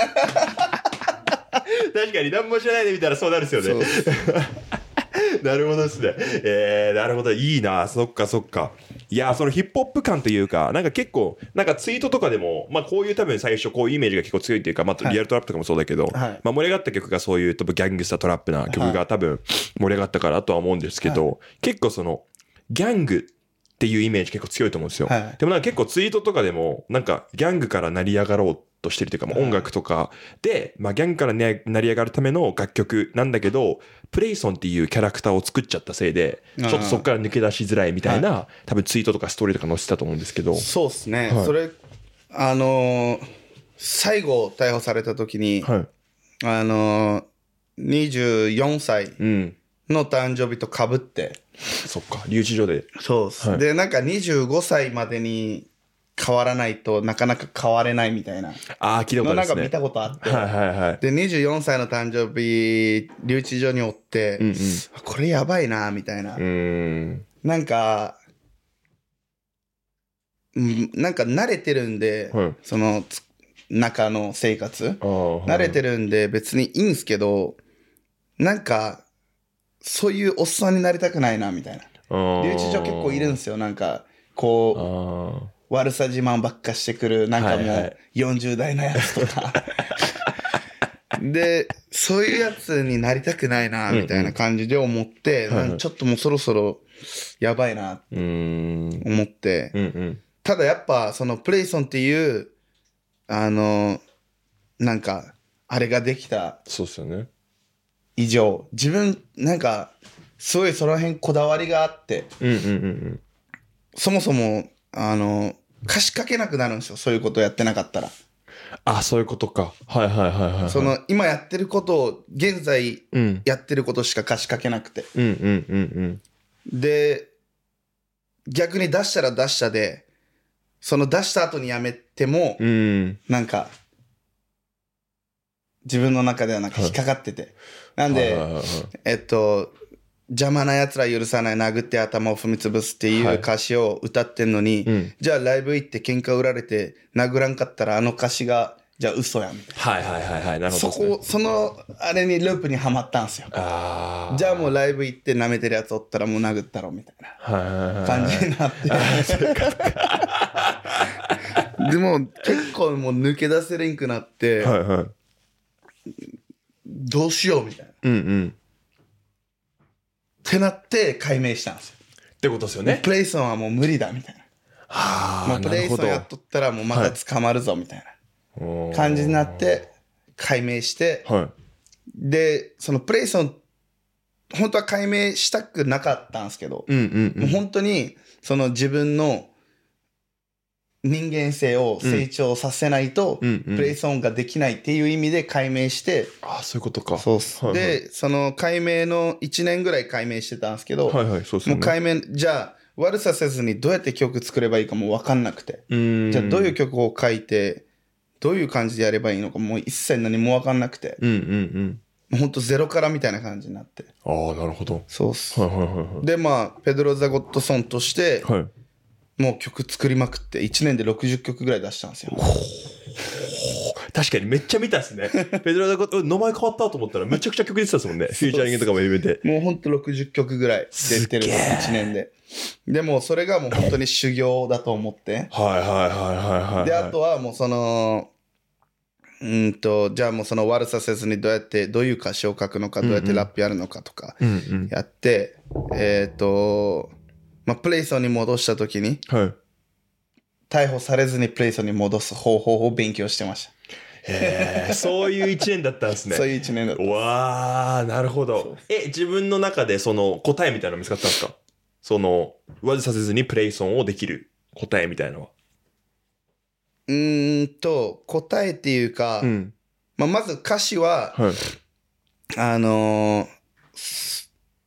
[SPEAKER 3] 確かに何も知らないで見たらそうなるですよね。なるほどですね。えー、なるほど、いいな。そっかそっか。いや、そのヒップホップ感というか、なんか結構なんかツイートとかでも、まあこういう多分最初こういうイメージが結構強いっていうか、まあリアルトラップとかもそうだけど、はい、まあ盛り上がった曲がそういう多分ギャングスタートラップな曲が多分盛り上がったからとは思うんですけど、はい、結構そのギャングっていうイメージ結構強いと思うんですよ。はい、でもなんか結構ツイートとかでもなんかギャングから成り上がろうとしてるというか、まあ、音楽とかで、まあ、ギャングから、ね、成り上がるための楽曲なんだけど、プレイソンっていうキャラクターを作っちゃったせいでちょっとそこから抜け出しづらいみたいな、はい、多分ツイートとかストーリーとか載せてたと思うんですけど。
[SPEAKER 1] そうですね、はい、それあのー、最後逮捕された時に、はい、あのー、にじゅうよんさいの誕生日とかぶって、うん、
[SPEAKER 3] そっか留置所で
[SPEAKER 1] そうです、はい、でなんかにじゅうごさいまでに変わらないとなかなか変われないみたいな。
[SPEAKER 3] ああ、聞いたことあるですね。
[SPEAKER 1] なんか見たことあって。
[SPEAKER 3] はいはいはい。
[SPEAKER 1] で、にじゅうよんさいの誕生日、留置所におって、うんうん、これやばいな、みたいな。うん。なんか、なんか慣れてるんで、はい、その、中の生活。はい、慣れてるんで別にいいんすけど、なんか、そういうおっさんになりたくないな、みたいな。留置所結構いるんですよ、なんか、こう。悪さ自慢ばっかしてくるなんかもうよんじゅう代のやつとか、はいはい、でそういうやつになりたくないなみたいな感じで思って、うんうん、ちょっともうそろそろやばいなって思って、うんうん、ただやっぱそのプレイソンっていうあのなんかあれができた以上、自分なんかすごいその辺こだわりがあって、うんうんうんうん、そもそもあの貸しかけなくなるんですよ、そういうことをやってなかったら。
[SPEAKER 3] あ、そういうことか。はいはいはいはい、はい、
[SPEAKER 1] その今やってることを現在やってることしか貸しかけなくて、うんうんうんうん、で逆に出したら出したで、その出した後にやめても、うん、なんか自分の中ではなんか引っかかってて、はい、なんで、はいはいはい、えっと邪魔な奴ら許さない、殴って頭を踏み潰すっていう歌詞を歌ってんのに、はい、うん、じゃあライブ行って喧嘩売られて殴らんかったらあの歌詞がじゃあ嘘やみたいな。
[SPEAKER 3] はいはいはいはい、なるほど、
[SPEAKER 1] そこそのあれにループにはまったんすよ。あ、じゃあもうライブ行って舐めてるやつおったらもう殴ったろみたいな感じになって、でも結構もう抜け出せれんくなって、はいはい、どうしようみたいな。うんうん。ってなって解明したんですよ。
[SPEAKER 3] ってことですよね。
[SPEAKER 1] プレイソンはもう無理だみたいな。はあ、もうプレイソンやっとったらもうまた捕まるぞみたいな感じになって解明して、はい、でそのプレイソン本当は解明したくなかったんですけど、うんうんうん、もう本当にその自分の人間性を成長させないと、うん、プレイソンができないっていう意味で解明して、
[SPEAKER 3] ああ、そういうことか。
[SPEAKER 1] そうっす、はいはい、でその解明のいちねんぐらい解明してたんですけど、はいはい、そうっすよね、もう解明じゃあ悪させずにどうやって曲作ればいいかも分かんなくて、うーん、じゃあどういう曲を書いてどういう感じでやればいいのかもう一切何も分かんなくて、うんうんうん、もうほんとゼロからみたいな感じになって。
[SPEAKER 3] ああ、なるほど。
[SPEAKER 1] そうっす、はいはいはいはい、でまあペドロ・ザ・ゴッドソンとして、はい、もう曲作りまくっていちねんでろくじゅっきょくぐらい出したんですよ。
[SPEAKER 3] 確かにめっちゃ見たっすね。ペドロ・ダ・コタ、名前変わったと思ったらめちゃくちゃ曲出てたっすもんね。フューチャリングとかも入れて。
[SPEAKER 1] もうほんとろくじゅっきょくぐらい出てるいちねんで。でもそれがもう本当に修行だと思って。
[SPEAKER 3] はいはいはいはいはい。
[SPEAKER 1] で、あとはもうその、うんと、じゃあもうその悪させずにどうやって、どういう歌詞を書くのか、どうやってラップやるのかとかやって、うんうん、えっと、まあ、プレイソンに戻したときに、はい、逮捕されずにプレイソンに戻す方法を勉強してました。
[SPEAKER 3] へえ、そういう一年だったんですね。
[SPEAKER 1] そういう一年だった。
[SPEAKER 3] わー、なるほど。え、自分の中でその答えみたいなの見つかったんですか？その、わずさせずにプレイソンをできる答えみたいなのは。
[SPEAKER 1] うーんと、答えっていうか、うん、まあ、まず歌詞は、はい、あのー、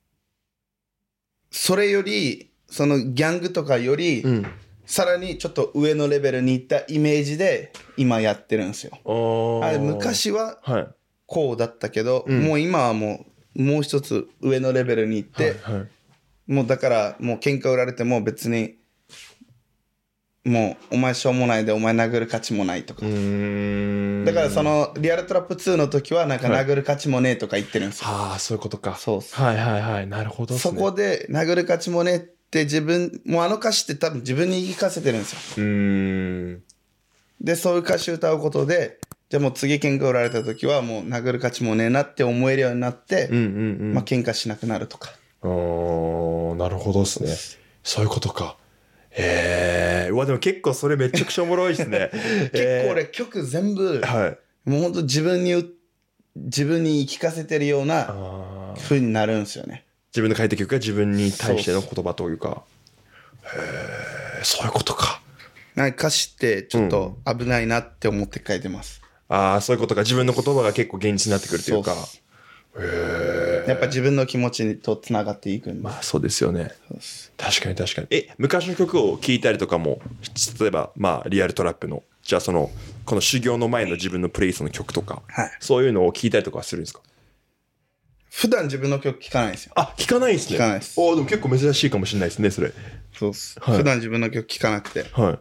[SPEAKER 1] それより、そのギャングとかより、うん、さらにちょっと上のレベルに行ったイメージで今やってるんですよ。あれ昔はこうだったけど、はい、もう今はもう、もう一つ上のレベルに行って、はいはい、もうだからもう喧嘩売られても別に、もうお前しょうもないでお前殴る価値もないとか。うーんだからそのリアルトラップツーの時はなんか殴る価値もねえとか言ってるんですよ。
[SPEAKER 3] はあ、そういうことか。
[SPEAKER 1] そうそう。
[SPEAKER 3] はいはいはい。なるほどっすね。
[SPEAKER 1] そこで殴る価値もねえって自分、もうあの歌詞って多分自分に言い聞かせてるんですよ。うーんで、そういう歌詞歌うことで、じゃあもう次喧嘩売られた時はもう殴る価値もねえなって思えるようになって、うんうんうん、まあ喧嘩しなくなるとか。
[SPEAKER 3] あー、なるほどっすね。そういうことか。へえ、うわ、でも結構それめちゃくちゃおもろいですね。
[SPEAKER 1] 結構俺曲全部、はい、もうほんと自分に、自分に言い聞かせてるような風になるんですよね。
[SPEAKER 3] 自分の書いた曲が自分に対しての言葉というか。へえ、そういうことか。
[SPEAKER 1] なんか歌詞ってちょっと危ないなって思って書いてます。
[SPEAKER 3] うん、ああ、そういうことか。自分の言葉が結構現実になってくるというか。
[SPEAKER 1] へえ。やっぱ自分の気持ちとつながっていくんで。
[SPEAKER 3] まあそうですよね。確かに確かに。え、昔の曲を聴いたりとかも、例えば、まあリアルトラップの、じゃあその、この修行の前の自分のプレイスの曲とか、はい、そういうのを聴いたりとかするんですか？
[SPEAKER 1] 普段自分の曲聴かないですよ。
[SPEAKER 3] あ、聴かないんですね。
[SPEAKER 1] 聴かないです。
[SPEAKER 3] おー、でも結構珍しいかもしれないですね、それ。
[SPEAKER 1] そうっす。はい、普段自分の曲聴かなくて。はい。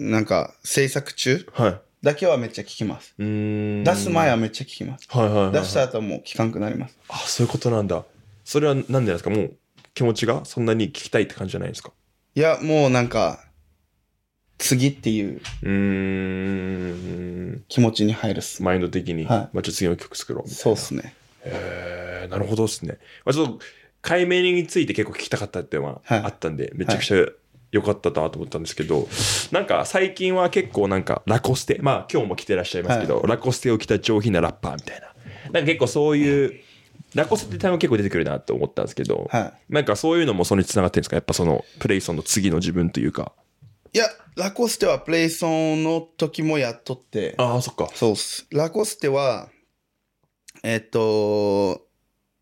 [SPEAKER 1] なんか、制作中はい。だけはめっちゃ聞きます。うーん出す前はめっちゃ聞きます。はいはいはい、はい。出した後はもう聞かんくなります。
[SPEAKER 3] あ、そういうことなんだ。それはなんでなんですか？もう気持ちがそんなに聞きたいって感じじゃないですか？
[SPEAKER 1] いや、もうなんか、次っていう、うーん気持ちに入るっす。
[SPEAKER 3] マインド的に。はい。まあ、じゃあ次の曲作ろうみたいな。
[SPEAKER 1] そうっすね。
[SPEAKER 3] へー、なるほどっすね。まあ、ちょっと、解明について結構聞きたかったっていうのはあったんで、はい、めちゃくちゃ、はいよかったなと思ったんですけど、なんか最近は結構なんかラコステ、まあ今日も着てらっしゃいますけど、はい、ラコステを着た上品なラッパーみたいな。なんか結構そういう、ラコステって単語結構出てくるなと思ったんですけど、はい、なんかそういうのもそれに繋がってるんですか？やっぱそのプレイソンの次の自分というか。
[SPEAKER 1] いや、ラコステはプレイソンの時もやっとって。
[SPEAKER 3] ああ、そっか。
[SPEAKER 1] そうっす。ラコステは、えっと、フ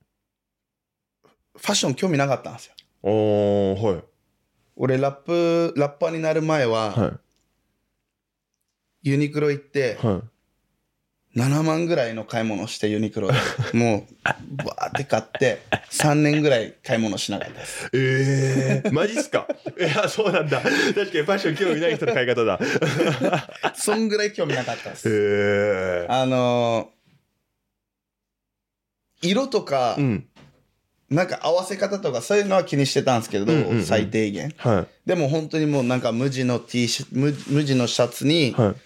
[SPEAKER 1] ァッション興味なかったんですよ。
[SPEAKER 3] おー、はい。
[SPEAKER 1] 俺ラップラッパーになる前は、はい、ユニクロ行って、はい、ななまんぐらいの買い物してユニクロでもうバーって買ってさんねんぐらい買い物しなかったです。
[SPEAKER 3] ええー、マジっすか？いやそうなんだ。確かにファッション興味ない人の買い方だ。
[SPEAKER 1] そんぐらい興味なかったです。えー、あのー、色とか、うんなんか合わせ方とかそういうのは気にしてたんですけど、うんうんうん、最低限、はい、でも本当にもうなんか無地の T シャツ 無, 無地のシャツに、はい、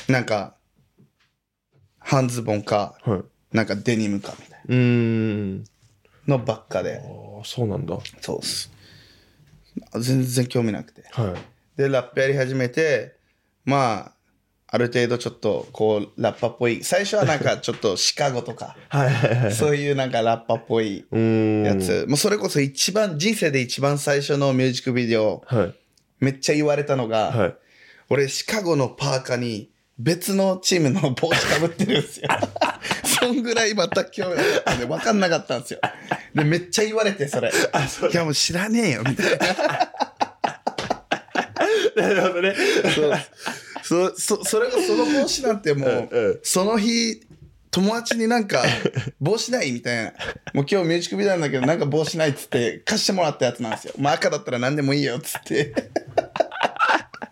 [SPEAKER 1] なんか半ズボンか、はい、なんかデニムかみたいなうーんのばっかで。
[SPEAKER 3] ああそうなんだ。
[SPEAKER 1] そうっす。全然興味なくて、はい、でラップやり始めてまあある程度ちょっとこうラッパっぽい最初はなんかちょっとシカゴとかそういうなんかラッパっぽいやつもうそれこそ一番人生で一番最初のミュージックビデオ、はい、めっちゃ言われたのが、はい、俺シカゴのパーカに別のチームの帽子かぶってるんですよそんぐらい全く興味なかったんで分かんなかったんですよ。でめっちゃ言われてそれあそういやもう知らねえよみたいななるほどねそうそ, そ, それがその帽子なんてもう、うんうん、その日友達になんか帽子ないみたいなもう今日ミュージックビデオなんだけどなんか帽子ないっつって貸してもらったやつなんですよ。まあ赤だったら何でもいいよっつって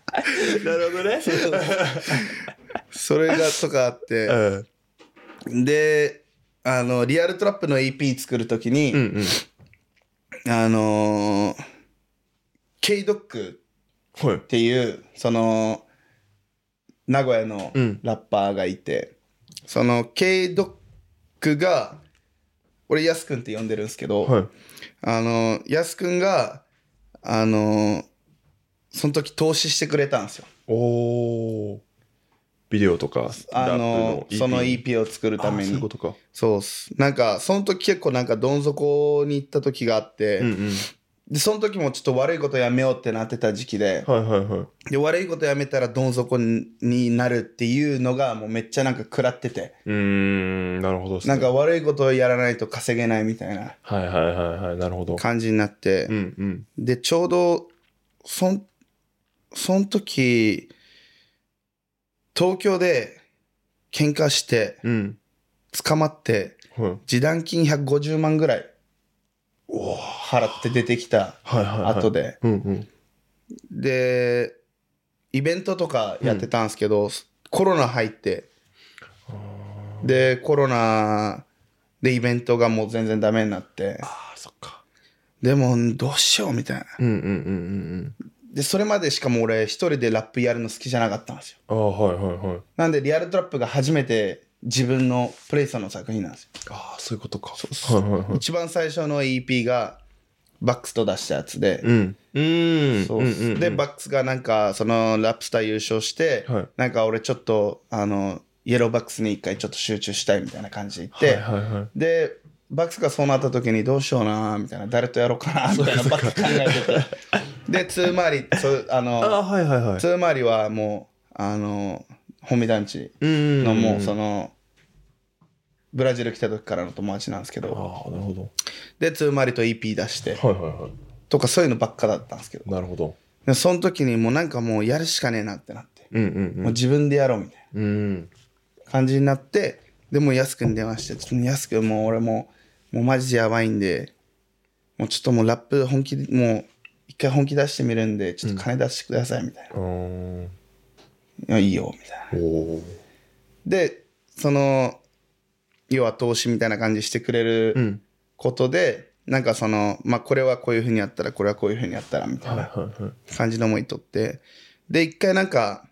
[SPEAKER 3] なるほどね。
[SPEAKER 1] それがとかあっ
[SPEAKER 3] う
[SPEAKER 1] て、
[SPEAKER 3] ん。
[SPEAKER 1] で、あの、リアルトラップの イーピー 作るときに、
[SPEAKER 3] うんうん。
[SPEAKER 1] あのー、K ドック
[SPEAKER 3] はい
[SPEAKER 1] っ。ていう、その、名古屋の
[SPEAKER 3] うん
[SPEAKER 1] ラッパーがいて、その K ドックが、俺、ヤスくんって呼んでるんですけど、
[SPEAKER 3] はい。
[SPEAKER 1] あの、ヤスくんが、あの、その時投資してくれたんですよ。
[SPEAKER 3] おー。ビデオとか、
[SPEAKER 1] あ
[SPEAKER 3] ラッ
[SPEAKER 1] の、
[SPEAKER 3] プの イーピー。
[SPEAKER 1] その イーピー を作るため
[SPEAKER 3] あーそういう
[SPEAKER 1] に
[SPEAKER 3] こ。とか。
[SPEAKER 1] そうっす。なんか、その時結構なんかどん底に行った時があって、
[SPEAKER 3] うんうん。
[SPEAKER 1] で、その時もちょっと悪いことやめようってなってた時期で、
[SPEAKER 3] はいはいはい。
[SPEAKER 1] で、悪いことやめたらどん底になるっていうのがもうめっちゃなんか食らってて、
[SPEAKER 3] うーん、なるほどっすね。
[SPEAKER 1] なんか悪いことをやらないと稼げないみたいな
[SPEAKER 3] はいはいはいはい、なるほど。
[SPEAKER 1] 感じになって、
[SPEAKER 3] うんうん。
[SPEAKER 1] で、ちょうど、そん、その時、東京で喧嘩して、
[SPEAKER 3] うん。
[SPEAKER 1] 捕まって、
[SPEAKER 3] はい。
[SPEAKER 1] 示談金ひゃくごじゅうまんぐらい払って出てきた
[SPEAKER 3] はいはいはい。
[SPEAKER 1] 後で、
[SPEAKER 3] うんうん。
[SPEAKER 1] で、イベントとかやってたんですけど、コロナ入って、で、コロナでイベントがもう全然ダメになって、
[SPEAKER 3] ああ、そっか。
[SPEAKER 1] でもどうしようみたいな。
[SPEAKER 3] うんうんうんうん
[SPEAKER 1] で、それまでしかも俺一人でラップやるの好きじゃなかったんですよ。
[SPEAKER 3] うん。ああ、はいはいはい。
[SPEAKER 1] なんでリアルトラップが初めて自分のプレイスの作品なんですよ。
[SPEAKER 3] ああ、そういうことか。はいはいはい。
[SPEAKER 1] 一番最初の イーピー がバックスと出したやつで、
[SPEAKER 3] うん。うーん。
[SPEAKER 1] そう
[SPEAKER 3] うんうんうん
[SPEAKER 1] で、バックスがなんか、そのラップスター優勝して、
[SPEAKER 3] はい
[SPEAKER 1] なんか俺ちょっと、あの、イエローバックスに一回ちょっと集中したいみたいな感じで言って、
[SPEAKER 3] はいはいはい。
[SPEAKER 1] で、バックスがそうなった時にどうしようなみたいな、誰とやろうかなみたいなばっか考えてて。で、ツー回り、そうあ
[SPEAKER 3] ああ、
[SPEAKER 1] の、
[SPEAKER 3] はいはいはい。
[SPEAKER 1] ツー回りはもう、あの、本見団地
[SPEAKER 3] うん。
[SPEAKER 1] のもうその、ブラジル来た時からの友達なんですけど、
[SPEAKER 3] ああ、なるほど。
[SPEAKER 1] で、ツー回りと イーピー 出して、
[SPEAKER 3] はいはいはい。
[SPEAKER 1] とかそういうのばっかだったんですけど、
[SPEAKER 3] なるほど。
[SPEAKER 1] でその時にもうなんかもうやるしかねえなってなって、
[SPEAKER 3] うんうん
[SPEAKER 1] もう自分でやろうみたいな。
[SPEAKER 3] うん。
[SPEAKER 1] 感じになって、でもうやすくんに電話して、ちょっとやすくんもう俺もう、もうマジでやばいんで、もうちょっともうラップ本気で、もう一回本気出してみるんで、ちょっと金出してくださいみたいな。
[SPEAKER 3] うーん。
[SPEAKER 1] いや、いいよ、みたいな。
[SPEAKER 3] おお。
[SPEAKER 1] で、その、要は投資みたいな感じしてくれ
[SPEAKER 3] う
[SPEAKER 1] る
[SPEAKER 3] ん。
[SPEAKER 1] ことで、なんかその、まあこれはこういう風にやったら、これはこういう風にやったら、みたい
[SPEAKER 3] はい
[SPEAKER 1] な
[SPEAKER 3] はいはい。
[SPEAKER 1] 感じの思いとって、で、一回なんか、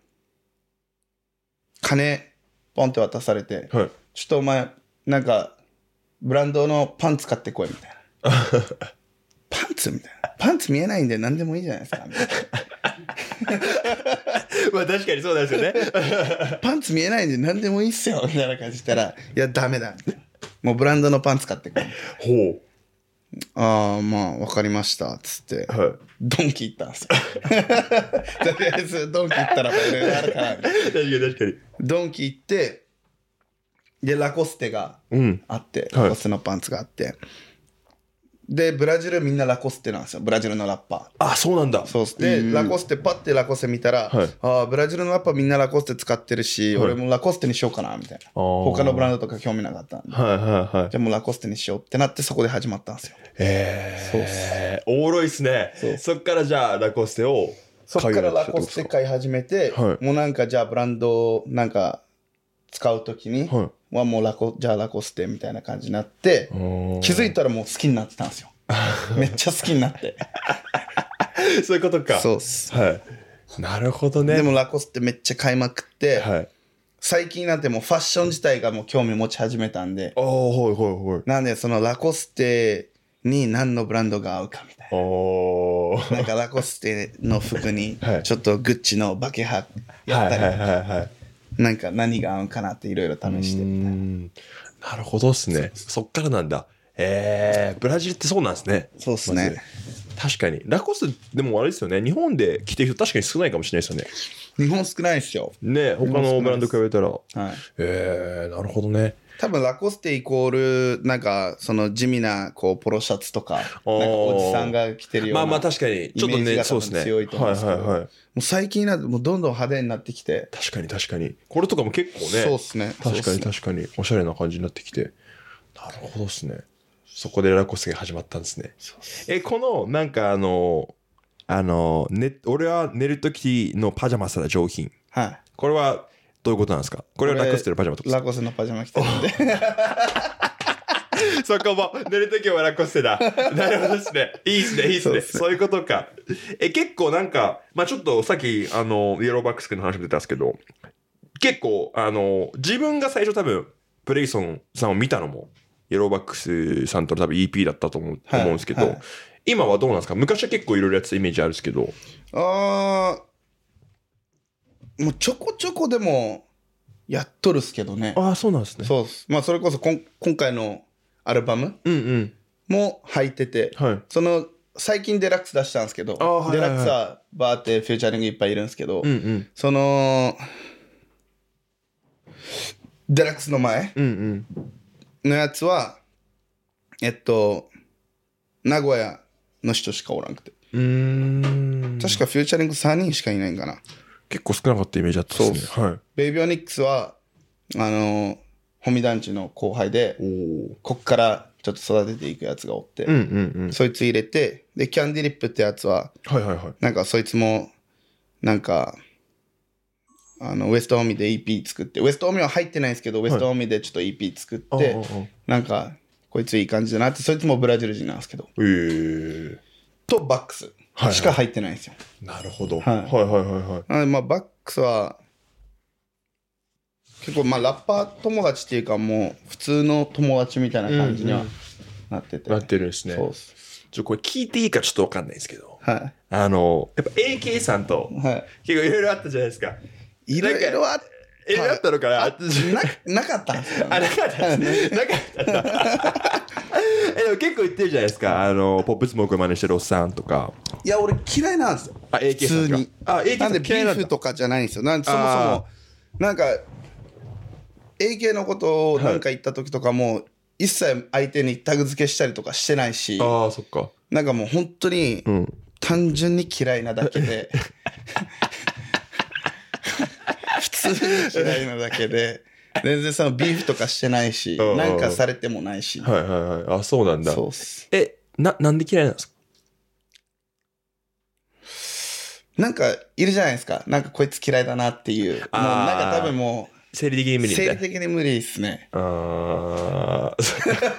[SPEAKER 1] 金、ポンって渡されて、
[SPEAKER 3] はい。
[SPEAKER 1] ちょっとお前、なんか、ブランドのパンツ買ってこいみたいな。パンツみたいな。パンツ見えないんで何でもいいじゃないですか。みたい
[SPEAKER 3] まあ確かにそうなんですよね。
[SPEAKER 1] なパンツ見えないんで何でもいいっすよ。みたいな感じしたら、いや、ダメだ。みたいなもうブランドのパンツ買ってこい。
[SPEAKER 3] ほ
[SPEAKER 1] ああ、まあ、わかりました。つって、
[SPEAKER 3] う。はい。
[SPEAKER 1] ドンキ行ったんですよ。とりあえず、ドンキ行ったら、いろいろあるから、みたいな
[SPEAKER 3] 確かに確かに。
[SPEAKER 1] ドンキ行って、で、ラコステが
[SPEAKER 3] うん。
[SPEAKER 1] あって、
[SPEAKER 3] はい
[SPEAKER 1] ラコステのパンツがあって、で、ブラジルみんなラコステなんですよ。ブラジルのラッパー。
[SPEAKER 3] あ、そうなんだ。
[SPEAKER 1] そうっす。で、ラコステ、パッてラコステ見たら、
[SPEAKER 3] はい
[SPEAKER 1] ああ、ブラジルのラッパーみんなラコステ使ってるし、
[SPEAKER 3] はい
[SPEAKER 1] 俺もラコステにしようかな、みたいな。
[SPEAKER 3] あー
[SPEAKER 1] 他のブランドとか興味なかったんで。
[SPEAKER 3] はいはいはい。
[SPEAKER 1] じゃあもうラコステにしようってなって、そこで始まったんですよ。
[SPEAKER 3] ええ。
[SPEAKER 1] そうっ
[SPEAKER 3] す。おもろいっすね。
[SPEAKER 1] そう
[SPEAKER 3] そっからじゃあ、ラコステを
[SPEAKER 1] そっ
[SPEAKER 3] 買うようになった
[SPEAKER 1] からラコ
[SPEAKER 3] ってことですか。
[SPEAKER 1] ステ買い始めて、
[SPEAKER 3] はい
[SPEAKER 1] もうなんかじゃあブランドなんか使うときに
[SPEAKER 3] は
[SPEAKER 1] はもうラコ、じゃあラコステみたいな感じになって、気づいたらもう好きになってたんですよ。めっちゃ好きになって。
[SPEAKER 3] そういうことか。
[SPEAKER 1] そうっす。
[SPEAKER 3] はい。なるほどね。
[SPEAKER 1] でもラコステめっちゃ買いまくって、
[SPEAKER 3] はい。
[SPEAKER 1] 最近になってもうファッション自体がもう興味持ち始めたんで、
[SPEAKER 3] ああ、はいはいはい。
[SPEAKER 1] なんでそのラコステに何のブランドが合うかみたい
[SPEAKER 3] おー。
[SPEAKER 1] な。なんかラコステの服に
[SPEAKER 3] はい
[SPEAKER 1] ちょっとグッチのバケハやったり、
[SPEAKER 3] はいはいはいはい。
[SPEAKER 1] なんか何が合うかなっていろいろ試し
[SPEAKER 3] うー
[SPEAKER 1] て。
[SPEAKER 3] んなるほどっすね。そっからなんだ。えー、ブラジルってそうなんですね。
[SPEAKER 1] そうっすね。
[SPEAKER 3] まず確かに。ラコステ、でもあれですよね。日本で着てる人確かに少ないかもしれないですよね。
[SPEAKER 1] 日本少ないですよ。
[SPEAKER 3] ね、他のブランド比べたら。
[SPEAKER 1] はい。
[SPEAKER 3] えー、なるほどね。
[SPEAKER 1] 多分ラコステイコール、なんかその地味なこうポロシャツとか、なんか
[SPEAKER 3] ー
[SPEAKER 1] おじさんが着てるような。
[SPEAKER 3] まあまあ確かに。ちょっとね、
[SPEAKER 1] イメージが
[SPEAKER 3] そうですね。
[SPEAKER 1] 多分強いと思うんですけど
[SPEAKER 3] はいはいはい。
[SPEAKER 1] もう最近になってもうどんどん派手になってきて。
[SPEAKER 3] 確かに確かに。これとかも結構ね。
[SPEAKER 1] そうっすね。
[SPEAKER 3] 確かに
[SPEAKER 1] そうっすね
[SPEAKER 3] 確かに。おしゃれな感じになってきて。なるほどっすね。そこでラコステが始まったんですね。え、この、なんかあの、 あの、ね、俺は寝るときのパジャマすら上品。
[SPEAKER 1] はい。
[SPEAKER 3] これはどういうことなんですか？これはラコステのパジャマとかですか？
[SPEAKER 1] ラコステのパジャマ着てるんで。
[SPEAKER 3] そこも、寝るときはラコステだ。なるほどですね。いいですね、いいですね。そういうことか。え、結構なんか、まあちょっとさっき、あの、イエローバックス君の話も出たんですけど、結構、あの、自分が最初多分、プレイソンさんを見たのも、イエローバックスさんとの多分 イーピー だったと思う、はい、思うんですけど、はい、今はどうなんですか？昔は結構いろいろやってたイメージあるんですけど。
[SPEAKER 1] あー、もうちょこちょこでも、やっとるっすけどね。
[SPEAKER 3] ああ、そうなんですね。
[SPEAKER 1] そうっす。まあそれこそこん今回のアルバムも入ってて、うんうん、その最近デラックス出したんですけど、はいはいはい、デラックスはバーってフューチャリングいっぱいいるんですけど、うんうん、そのデラックスの前のやつは、えっと名古屋の人しかおらんくて、うーん、確かフューチャリングさんにんしかいないんかな。
[SPEAKER 3] 結構少なかったイメージあったですね。
[SPEAKER 1] そう、はい、ベイビーオニックスはあのホミ団地の後輩で、こっからちょっと育てていくやつがおって、うんうんうん、そいつ入れて、でキャンディリップってやつは、はいはいはい、なんかそいつもなんかあのウエストオミで イーピー 作って、ウエストオミは入ってないんですけど、ウエストオミでちょっと イーピー 作って、はい、なんかこいついい感じだなって、そいつもブラジル人なんですけど、えー、とバックスしか入ってないんですよ。
[SPEAKER 3] はいはい、なるほど。はい、はいはいはいはい。
[SPEAKER 1] まあバックスは結構まあラッパー友達っていうか、もう普通の友達みたいな感じにはなってて、
[SPEAKER 3] うんうん、なってるんですね。そうっす。ちょこれ聞いていいかちょっと分かんないですけど、はい、あのやっぱ エーケー さんと、はい、結構いろいろあったじゃないですか。
[SPEAKER 1] いろいろあった。
[SPEAKER 3] いろいろあったのかな。
[SPEAKER 1] な, なかったんですよ、ね。
[SPEAKER 3] あ、なかったですね。なかったんだ。えでも結構言ってるじゃないですか。あのポップスモークを真似してるおっさんとか。
[SPEAKER 1] いや俺嫌いなんですよ。
[SPEAKER 3] あ、エーケー さん
[SPEAKER 1] 普通に。
[SPEAKER 3] あ、エーケー さん
[SPEAKER 1] なんでビーフとかじゃないんですよ。なんでそもそもなんか エーケー のことをなんか言った時とかも、はい、一切相手にタグ付けしたりとかしてないし。
[SPEAKER 3] ああ、そっか。
[SPEAKER 1] なんかもう本当に単純に嫌いなだけで。普通に嫌いなだけで。全然そのビーフとかしてないし、なんかされてもないし。
[SPEAKER 3] はいはいはい。あ、そうなんだ。
[SPEAKER 1] そうっす。
[SPEAKER 3] え、な、なんで嫌いなんですか？
[SPEAKER 1] なんかいるじゃないですか。なんかこいつ嫌いだなっていう。もうなんか多分もう。
[SPEAKER 3] 生理的に無理みたいな。
[SPEAKER 1] 生理的に無理っすね。
[SPEAKER 3] あー。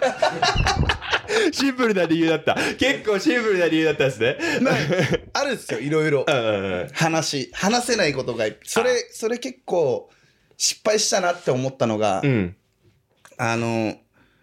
[SPEAKER 3] シンプルな理由だった。結構シンプルな理由だったんですね。
[SPEAKER 1] あるんですよ、いろいろ。話。話せないことが。それ、それ結構失敗したなって思ったのが、うん、あの、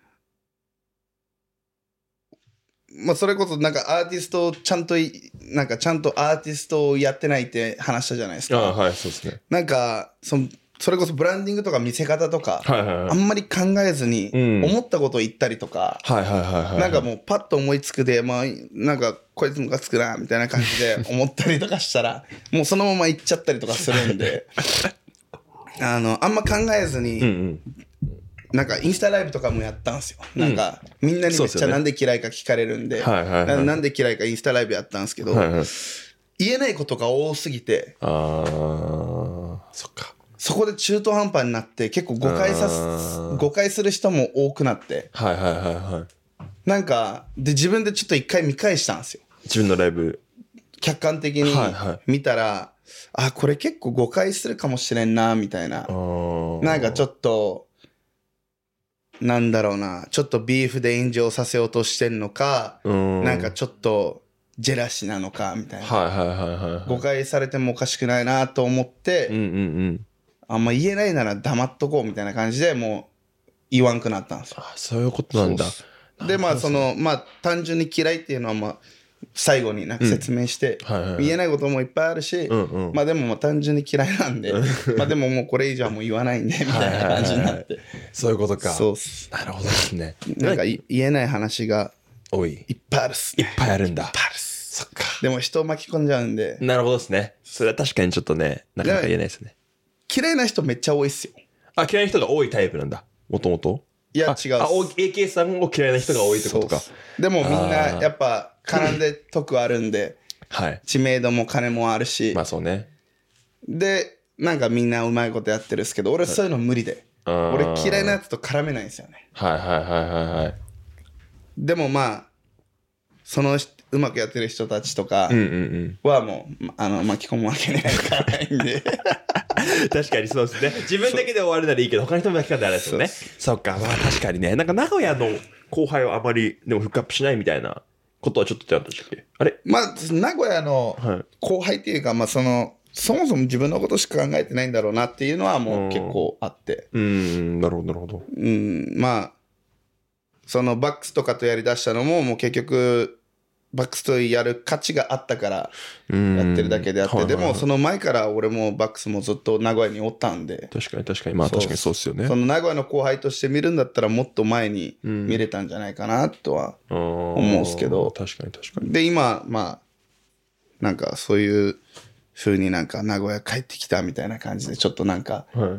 [SPEAKER 1] まあ、それこそなんかアーティストをちゃんとなんかちゃんとアーティストをやってないって話したじゃないですか。
[SPEAKER 3] あ、はい、そうですね。
[SPEAKER 1] なんかそのそれこそブランディングとか見せ方とか、はいはいはい、あんまり考えずに思ったことを言ったりとか、なんかもうパッと思いつくで、まあなんかこいつムカつくなみたいな感じで思ったりとかしたらもうそのまま言っちゃったりとかするんであのあんま考えずに、うんうん、なんかインスタライブとかもやったんですよ。なんかみんなにめっちゃなんで嫌いか聞かれるんで、はいはいはい、なんで嫌いかインスタライブやったんですけど、はいはい、言えないことが多すぎて、あー、そっか。そこで中途半端になって結構誤解さす誤解する人も多くなって、はいはいはいはい、なんかで自分でちょっと一回見返したんですよ。
[SPEAKER 3] 自分のライブ
[SPEAKER 1] 客観的に見たら、はいはい、あこれ結構誤解するかもしれんなみたいな、なんかちょっとなんだろうな、ちょっとビーフで炎上させようとしてんのか、なんかちょっとジェラシーなのかみたいな、はいはいはいはいはい、誤解されてもおかしくないなと思って、うんうんうん、あんま言えないなら黙っとこうみたいな感じでもう言わんくなったんですよ。
[SPEAKER 3] あ、そういうことなんだ。
[SPEAKER 1] でまあそのまあ単純に嫌いっていうのはまあ最後になんか説明して、うんはいはいはい、言えないこともいっぱいあるし、うんうん、まあでもまあ単純に嫌いなんでまあでももうこれ以上はもう言わないんでみたいな感じになって、はいはいはい、
[SPEAKER 3] そういうことか。
[SPEAKER 1] そうっす。
[SPEAKER 3] なるほどですね。
[SPEAKER 1] なんか言えない話が多いいっぱいあるっす、
[SPEAKER 3] ね、いっぱいあるんだ。
[SPEAKER 1] いっぱいあるっす。そっか。でも人を巻き込んじゃうんで。
[SPEAKER 3] なるほどですね。それは確かにちょっとねなかなか言えないですね。
[SPEAKER 1] 嫌いな人めっちゃ多いっすよ。
[SPEAKER 3] あ、嫌いな人が多いタイプなんだ。もともと。
[SPEAKER 1] いや違う。
[SPEAKER 3] あ、エーケー さんを嫌いな人が多いってことか。
[SPEAKER 1] でもみんなやっぱ絡んで得あるんで、はい、知名度も金もあるし、
[SPEAKER 3] まあそうね。
[SPEAKER 1] でなんかみんなうまいことやってるんですけど、俺そういうの無理で、はい、俺嫌いなやつと絡めないんですよね。
[SPEAKER 3] はいはいはいはいはい。
[SPEAKER 1] でもまあそのうまくやってる人たちとか
[SPEAKER 3] うんうんうん
[SPEAKER 1] はもう、あの巻き込むわけにはいかないんで
[SPEAKER 3] 確かにそうですね。自分だけで終わるならいいけど他の人も巻き込んであれですよね。そっか、まあ確かにね。なんか名古屋の後輩はあまりでもフックアップしないみたいなことはちょっと言ってあったんでしたっけ？あれ、
[SPEAKER 1] まあ名古屋の後輩っていうか、まあそのそもそも自分のことしか考えてないんだろうなっていうのはもう結構あって、
[SPEAKER 3] うーん、なるほどなるほど。
[SPEAKER 1] うん、まあそのバックスとかとやりだしたのももう結局バックスとやる価値があったからやってるだけであって、でもその前から俺もバックスもずっと名古屋におったんで、
[SPEAKER 3] 確かに確かに、まあ確かにそうですよね。
[SPEAKER 1] その名古屋の後輩として見るんだったらもっと前に見れたんじゃないかなとは思うんですけど、
[SPEAKER 3] 確かに確かに。
[SPEAKER 1] で今まあなんかそういう風になんか名古屋帰ってきたみたいな感じでちょっとなんか、
[SPEAKER 3] はい、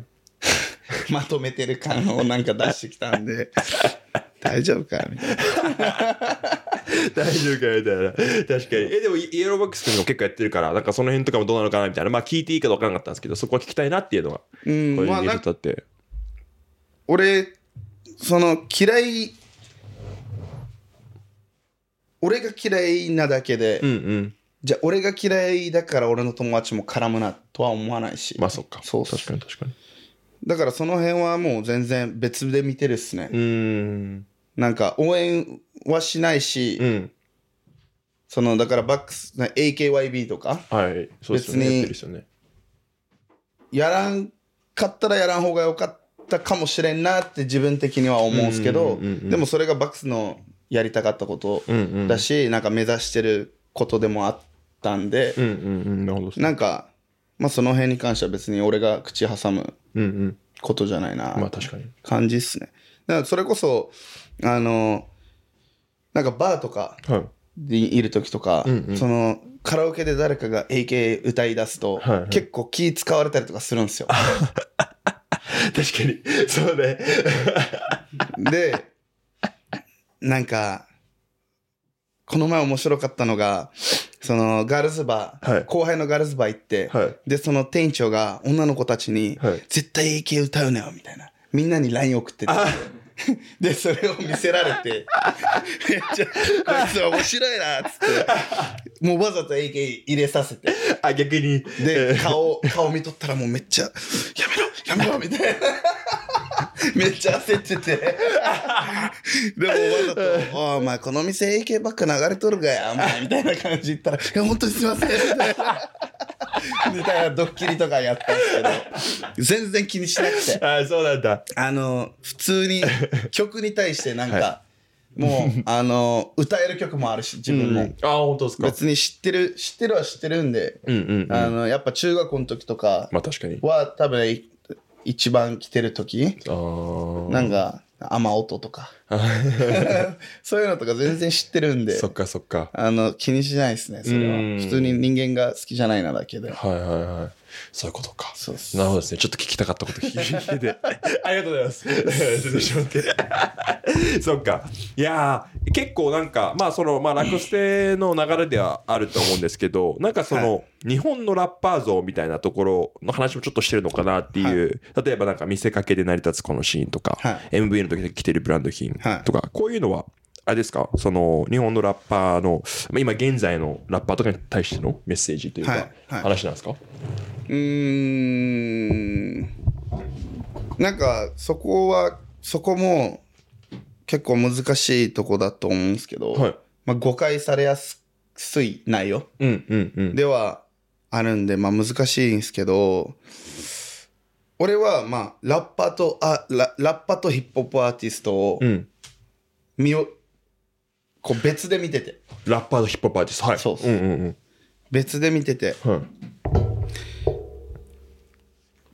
[SPEAKER 1] まとめてる感をなんか出してきたんで大丈夫かみたいな
[SPEAKER 3] 大丈夫かみたいな。確かに。え、でもイエローバックス君も結構やってるから、なんかその辺とかもどうなのかなみたいな。まあ聞いていいか分からなかったんですけど、そこは聞きたいなっていうのが。
[SPEAKER 1] うん、
[SPEAKER 3] こういう
[SPEAKER 1] まあ
[SPEAKER 3] ニュースだって。
[SPEAKER 1] 俺その嫌い俺が嫌いなだけで、
[SPEAKER 3] うんうん。
[SPEAKER 1] じゃあ俺が嫌いだから俺の友達も絡むなとは思わないし。
[SPEAKER 3] まあそっか。
[SPEAKER 1] そう
[SPEAKER 3] 確かに確かに。
[SPEAKER 1] だからその辺はもう全然別で見てるっすね。
[SPEAKER 3] うーん。
[SPEAKER 1] なんか応援はしないし、
[SPEAKER 3] うん。
[SPEAKER 1] そのだからバックス エーケーワイビー とか
[SPEAKER 3] はい。そうですよね。やってるですよね。
[SPEAKER 1] やらんかったらやらん方が良かったかもしれんなって自分的には思うんですけど、
[SPEAKER 3] うんうんうんうん、
[SPEAKER 1] でもそれがバックスのやりたかったこと
[SPEAKER 3] うんうん、
[SPEAKER 1] だし、なんか目指してることでもあったんで、
[SPEAKER 3] うんうんうん、なるほど。
[SPEAKER 1] なんかまあその辺に関しては別に俺が口挟むことじゃないな、
[SPEAKER 3] まあ確かに
[SPEAKER 1] 感じっすね。だからそれこそあのなんかバーとかでいる時とか、
[SPEAKER 3] うんうん、
[SPEAKER 1] そのカラオケで誰かが エーケー 歌い出すと、はいはい、結構気使われたりとかするんですよ。
[SPEAKER 3] 確かにそうね。
[SPEAKER 1] でなんかこの前面白かったのが、そのガールズバー、はい、後輩のガールズバー行って、はい、でその店長が女の子たちに、はい、絶対 エーケー 歌うなよみたいな、みんなに ライン 送っててでそれを見せられてめっちゃこいつ面白いなっつってもうわざと エーケー 入れさせて、
[SPEAKER 3] あ逆に
[SPEAKER 1] で顔顔見とったらもうめっちゃやめろやめろみたいなめっちゃ焦っててでもわざとお, お前この店 エーケー ばっか流れとるがやお前みたいな感じで言ったらいや本当にすいませんみたいなみたいなドッキリとかやったんですけど全然気にしなくて、
[SPEAKER 3] あそうなんだ、
[SPEAKER 1] あの普通に曲に対してなんか、はい、もうあの歌える曲もあるし自分も、うん、
[SPEAKER 3] あ本当ですか。
[SPEAKER 1] 別に知ってる知ってるは知ってるんで、うんうんうん、あのやっぱ中学校の時とか
[SPEAKER 3] まあ確かに
[SPEAKER 1] は多分一番来てる時、あなんか雨音とかそういうのとか全然知ってるんで、
[SPEAKER 3] そっかそっか、
[SPEAKER 1] あの気にしないですねそれは。普通に人間が好きじゃないなだけで。
[SPEAKER 3] はいはいはい、そういうことか。そうです。なるほどですね。ちょっと聞きたかったこと聞いてありがとうございます出てしまってそっか。いやー結構なんかまあそのまあラコステの流れではあると思うんですけど、なんかその、はい、日本のラッパー像みたいなところの話もちょっとしてるのかなっていう、はい、例えばなんか見せかけで成り立つこのシーンとか、はい、エムブイ の時に着てるブランド品とか、はい、こういうのはあれですか、その日本のラッパーの今現在のラッパーとかに対してのメッセージというか、はいはい、話なんですか。
[SPEAKER 1] うーんなんかそこはそこも結構難しいとこだと思うんですけど、はい、まあ、誤解されやすい内容ではあるんで、まあ、難しいんですけど、俺はまあラッパーとあ ラ, ラッパーとヒップホップアーティストを見よ、うん、こう別で見てて、
[SPEAKER 3] ラッパーとヒップホップアーティスト、はい、
[SPEAKER 1] そうそう、うんうんうん、別で見てて、はい、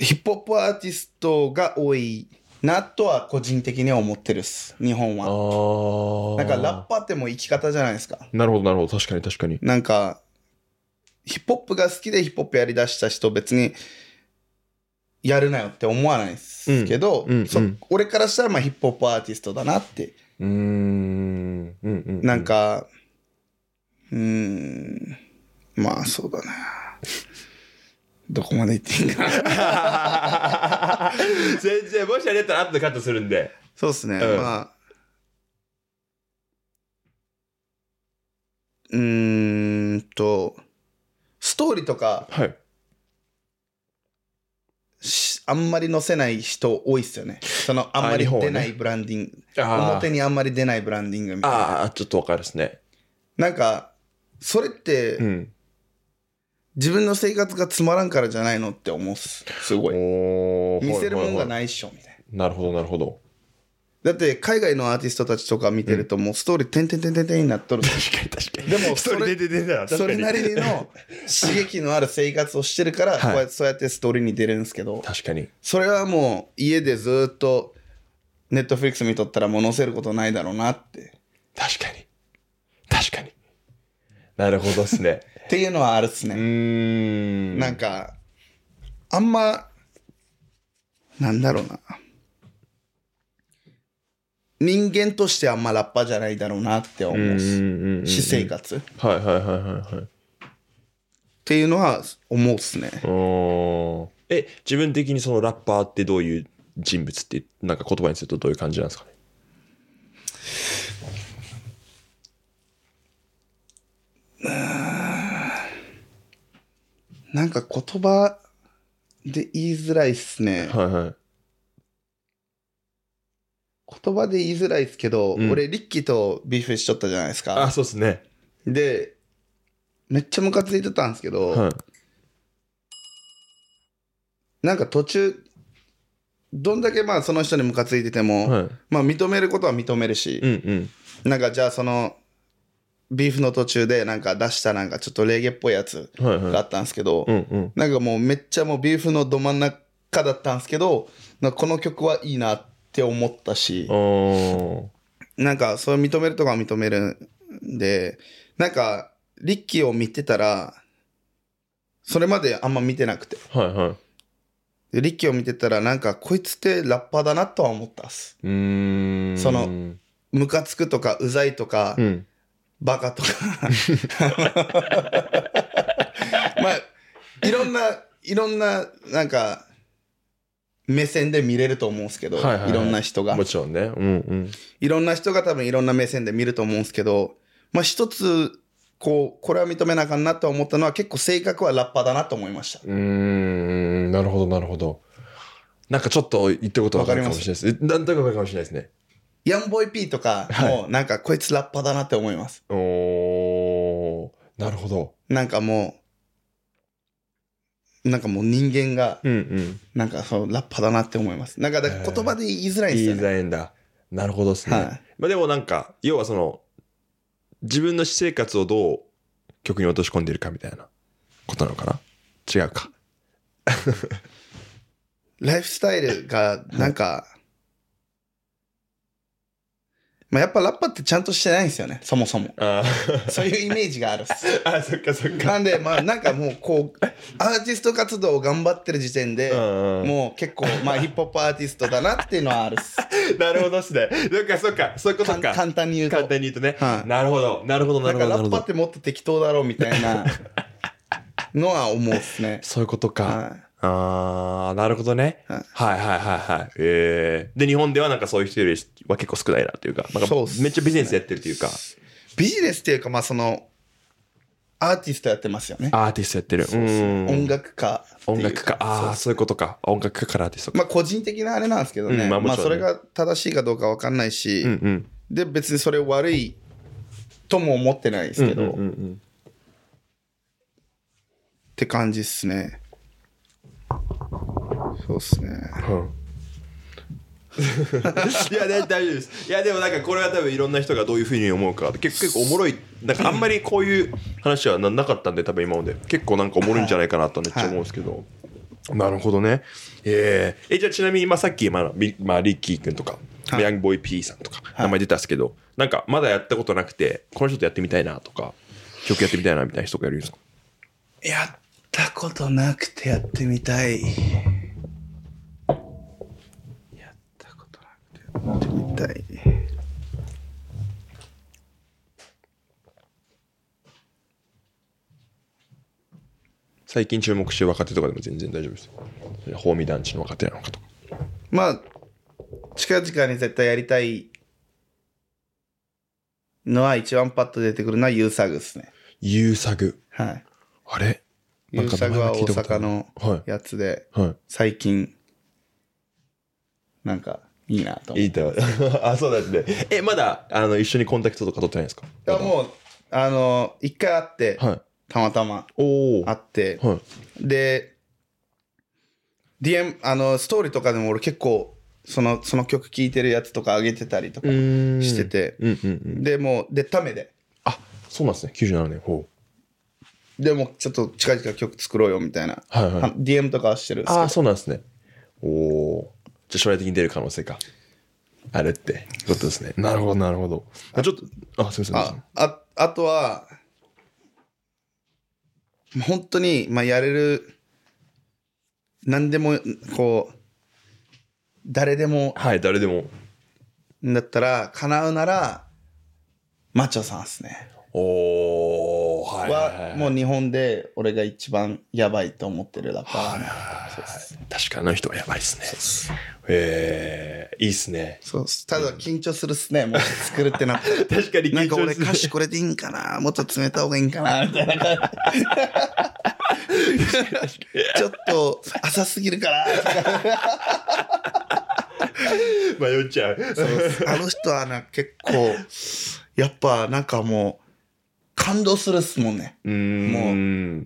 [SPEAKER 1] ヒップホップアーティストが多いなとは個人的には思ってるっす日本は。あなんかラッパーってもう生き方じゃないですか。
[SPEAKER 3] なるほどなるほど、確かに確かに。
[SPEAKER 1] なんかヒップホップが好きでヒップホップやりだした人別にやるなよって思わないですけど、うんうんうん、そ俺からしたらまあヒップホップアーティストだなって。うーん、うんうんうん、なんかうーんまあそうだなどこまで言っていいんかな
[SPEAKER 3] 全然もしあれやったら後でカットするんで。
[SPEAKER 1] そうっすね、うん、まあうーんとストーリーとか
[SPEAKER 3] はい。
[SPEAKER 1] しあんまり載せない人多いっすよね。そのあんまり
[SPEAKER 3] あ日本はね
[SPEAKER 1] 出ないブランディング、
[SPEAKER 3] あー
[SPEAKER 1] 表にあんまり出ないブランディングみたいな。
[SPEAKER 3] ああ、ちょっとわかるですね。
[SPEAKER 1] なんかそれって、
[SPEAKER 3] うん。
[SPEAKER 1] 自分の生活がつまらんからじゃないのって思うっす。すごい。
[SPEAKER 3] おー
[SPEAKER 1] 見せるもんが
[SPEAKER 3] い。
[SPEAKER 1] ないっしょみたい
[SPEAKER 3] なるほど、なるほど。
[SPEAKER 1] な。だって海外のアーティストたちとか見てるともうストーリーてんてんてんてんてんになっとる。
[SPEAKER 3] 確かに確かに。
[SPEAKER 1] でも
[SPEAKER 3] ストーリー出て出てた。
[SPEAKER 1] それなりの刺激のある生活をしてるから、こうやってそうやってストーリーに出るんですけど、
[SPEAKER 3] 確かに。
[SPEAKER 1] それはもう家でずっとネットフリックス見とったらもう載せることないだろうなって。
[SPEAKER 3] 確かに。確かに。なるほどっすね。
[SPEAKER 1] っていうのはあるっす
[SPEAKER 3] うー
[SPEAKER 1] ね。
[SPEAKER 3] ん。
[SPEAKER 1] なんか、あんま、なんだろうな。人間としてあんまラッパーじゃないだろうなって思うっす。
[SPEAKER 3] うんうんうんうん
[SPEAKER 1] 私生活っ
[SPEAKER 3] はいはいはいはいはい。
[SPEAKER 1] ていうのは思うっすね。
[SPEAKER 3] おーえ、自分的にそのラッパーってどういう人物ってなんか言葉にするとどういう感じなんですかね。
[SPEAKER 1] なんか言葉で言いづらいっすね。
[SPEAKER 3] はいはい。
[SPEAKER 1] 言葉で言いづらいっすけど、
[SPEAKER 3] うん
[SPEAKER 1] 俺リッキーとビーフしちゃったじゃないですか。
[SPEAKER 3] あ、そうですね。
[SPEAKER 1] で、めっちゃムカついてたんですけど、
[SPEAKER 3] はい。
[SPEAKER 1] なんか途中、どんだけまあその人にムカついてても、
[SPEAKER 3] はい。
[SPEAKER 1] まあ認めることは認めるし、
[SPEAKER 3] うんうん。
[SPEAKER 1] なんかじゃあその、ビーフの途中でなんか出したなんかちょっとレゲエっぽいやつ
[SPEAKER 3] はいはい。
[SPEAKER 1] があったんですけど、
[SPEAKER 3] うんうん。
[SPEAKER 1] なんかもうめっちゃもうビーフのど真ん中だったんですけど、なんかこの曲はいいなって思ったし、
[SPEAKER 3] おー
[SPEAKER 1] なんかそれ認めるとかは認めるんで、なんかリッキーを見てたら、それまであんま見てなくて。
[SPEAKER 3] はいはい。
[SPEAKER 1] でリッキーを見てたらなんかこいつってラッパーだなとは思ったっす。
[SPEAKER 3] うーん。
[SPEAKER 1] そのムカつくとかうざいとか、
[SPEAKER 3] うん。
[SPEAKER 1] バカとかまあいろんないろんななんか目線で見れると思うんですけど、
[SPEAKER 3] はいはいはい
[SPEAKER 1] いろんな人が
[SPEAKER 3] もちろんね。うんうん。
[SPEAKER 1] いろんな人が多分いろんな目線で見ると思うんですけど、まあ一つこうこれは認めなあかんなと思ったのは結構性格はラッパーだなと思いました。
[SPEAKER 3] うーん。なるほどなるほど。なんかちょっと言ってることわかるかもしれないです。なんとなくわかるかもしれないですね。
[SPEAKER 1] ヤンボイ P とかもなんかこいつラッパーだなって思います。
[SPEAKER 3] おー。なるほど。
[SPEAKER 1] なんかもうなんかもう人間が
[SPEAKER 3] うんうん。
[SPEAKER 1] なんかそうラッパーだなって思います。なんかだから言葉で言いづらいんです
[SPEAKER 3] 言いづ
[SPEAKER 1] よね。
[SPEAKER 3] らいんだ。なるほどですね。
[SPEAKER 1] はい
[SPEAKER 3] まあでもなんか、要はその、自分の私生活をどう曲に落とし込んでいるかみたいなことなのかな。違うか。
[SPEAKER 1] ライフスタイルがなんか、まあやっぱラッパーってちゃんとしてないんですよね、そもそも。
[SPEAKER 3] あ
[SPEAKER 1] そういうイメージがあるっす。
[SPEAKER 3] あ。あ、そっかそっか。
[SPEAKER 1] なんでまあなんかもうこうアーティスト活動を頑張ってる時点で
[SPEAKER 3] うんうん
[SPEAKER 1] もう結構まあヒップホップアーティストだなっていうのはあるっす。
[SPEAKER 3] なるほどっすね。そっかそっか。そういうことか。
[SPEAKER 1] かん簡単に言うと。
[SPEAKER 3] 簡単に言うとね。
[SPEAKER 1] はい
[SPEAKER 3] なるほど。なるほどなるほどなるほど
[SPEAKER 1] なんかラッパーっ。てもっと適当だろうみたいなのは思うっすね。
[SPEAKER 3] そういうことか。
[SPEAKER 1] はい
[SPEAKER 3] ああ、なるほどね。
[SPEAKER 1] はい
[SPEAKER 3] はいはいはいはい。えー、で、日本ではなんかそういう人よりは結構少ないなというか、なんか
[SPEAKER 1] そうっすね
[SPEAKER 3] めっちゃビジネスやってるというか、
[SPEAKER 1] ビジネスっていうかまあそのアーティストやってますよね。
[SPEAKER 3] アーティストやってる。うん
[SPEAKER 1] 音楽家っていう
[SPEAKER 3] 音楽家。ああ、そういうことか。音楽家からアーティストか。
[SPEAKER 1] まあ個人的なあれなんですけどね、
[SPEAKER 3] うんま
[SPEAKER 1] まあ
[SPEAKER 3] あもちろんね
[SPEAKER 1] それが正しいかどうかわかんないし、
[SPEAKER 3] うんうん。
[SPEAKER 1] で別にそれ悪いとも思ってないですけど、
[SPEAKER 3] うんうんうん
[SPEAKER 1] って感じっすね。そうっすね。
[SPEAKER 3] うんいや、ね、大丈夫です。いや、でもなんかこれは多分いろんな人がどういうふうに思うか。結結構おもろい。なんかあんまりこういう話はななかったんで、多分今まで。結構なんかおもろいんじゃないかなとめっちゃ思うんですけど。なるほどね。えー、え、じゃあちなみに、まあさっき、まあ、ビまあ、リッキー君とか、
[SPEAKER 1] はい
[SPEAKER 3] ヤングボーイ P さんとか、名前出たんですけど、なんかまだやったことなくて、この人とやってみたいなとか、曲やってみたいなみたいな人がいるんですか？
[SPEAKER 1] やったことなくてやってみたい。やったことなくてやってみたい。
[SPEAKER 3] 最近注目してる若手とかでも全然大丈夫です。ホーミ団地の若手なのかとか。
[SPEAKER 1] まあ近々に絶対やりたいのは一番パッと出てくるのはユーサグですね。
[SPEAKER 3] ユーサグ。
[SPEAKER 1] はい。
[SPEAKER 3] あれ
[SPEAKER 1] ユーサグは大阪のやつで、
[SPEAKER 3] はいはい、
[SPEAKER 1] 最近、なんか、いいなと思って。
[SPEAKER 3] いいとあ、そうなんですね。え、まだ、あの、一緒にコンタクトとか取ってないんですか？
[SPEAKER 1] いや、もう、あの、一回会って、はい、たまたま、会って、はい、で、ディーエム、あの、ストーリーとかでも俺結構、その、その曲聴いてるやつとか上げてたりとかしてて、うんうんうん、で、もう、で、ためで。
[SPEAKER 3] あ、そうなんですね。きゅうじゅうななねん。ほ
[SPEAKER 1] う。でも、ちょっと近々曲作ろうよみたいな。はいはい。ディーエム とかはしてるんですけど。
[SPEAKER 3] あ、そうなんですね。おー。じゃあ将来的に出る可能性があるってことですね。なるほど、なるほど。あ、ちょっと、あ、すみません。
[SPEAKER 1] あ、あ、あとは、本当に、まあ、やれる、何でも、こう、誰でも。
[SPEAKER 3] はい、誰でも。
[SPEAKER 1] だったら、叶うなら、マチョさんですね。
[SPEAKER 3] おー、はいはいはい。
[SPEAKER 1] は、もう日本で俺が一番やばいと思ってるラッパー。はいはいはい、
[SPEAKER 3] 確かにあの人はやばいっすね。へえー、いいっすね。
[SPEAKER 1] そうっす。ただ緊張するっすね。もし作るってなったら。
[SPEAKER 3] 確かに緊張する。
[SPEAKER 1] なんか俺歌詞これでいいんかな、もっと詰めた方がいいんかなみたいな感じ。ちょっと浅すぎるかな
[SPEAKER 3] 迷っちゃう。
[SPEAKER 1] そうあの人はな、結構やっぱなんかもう感動するっすもんね。
[SPEAKER 3] うーん
[SPEAKER 1] もう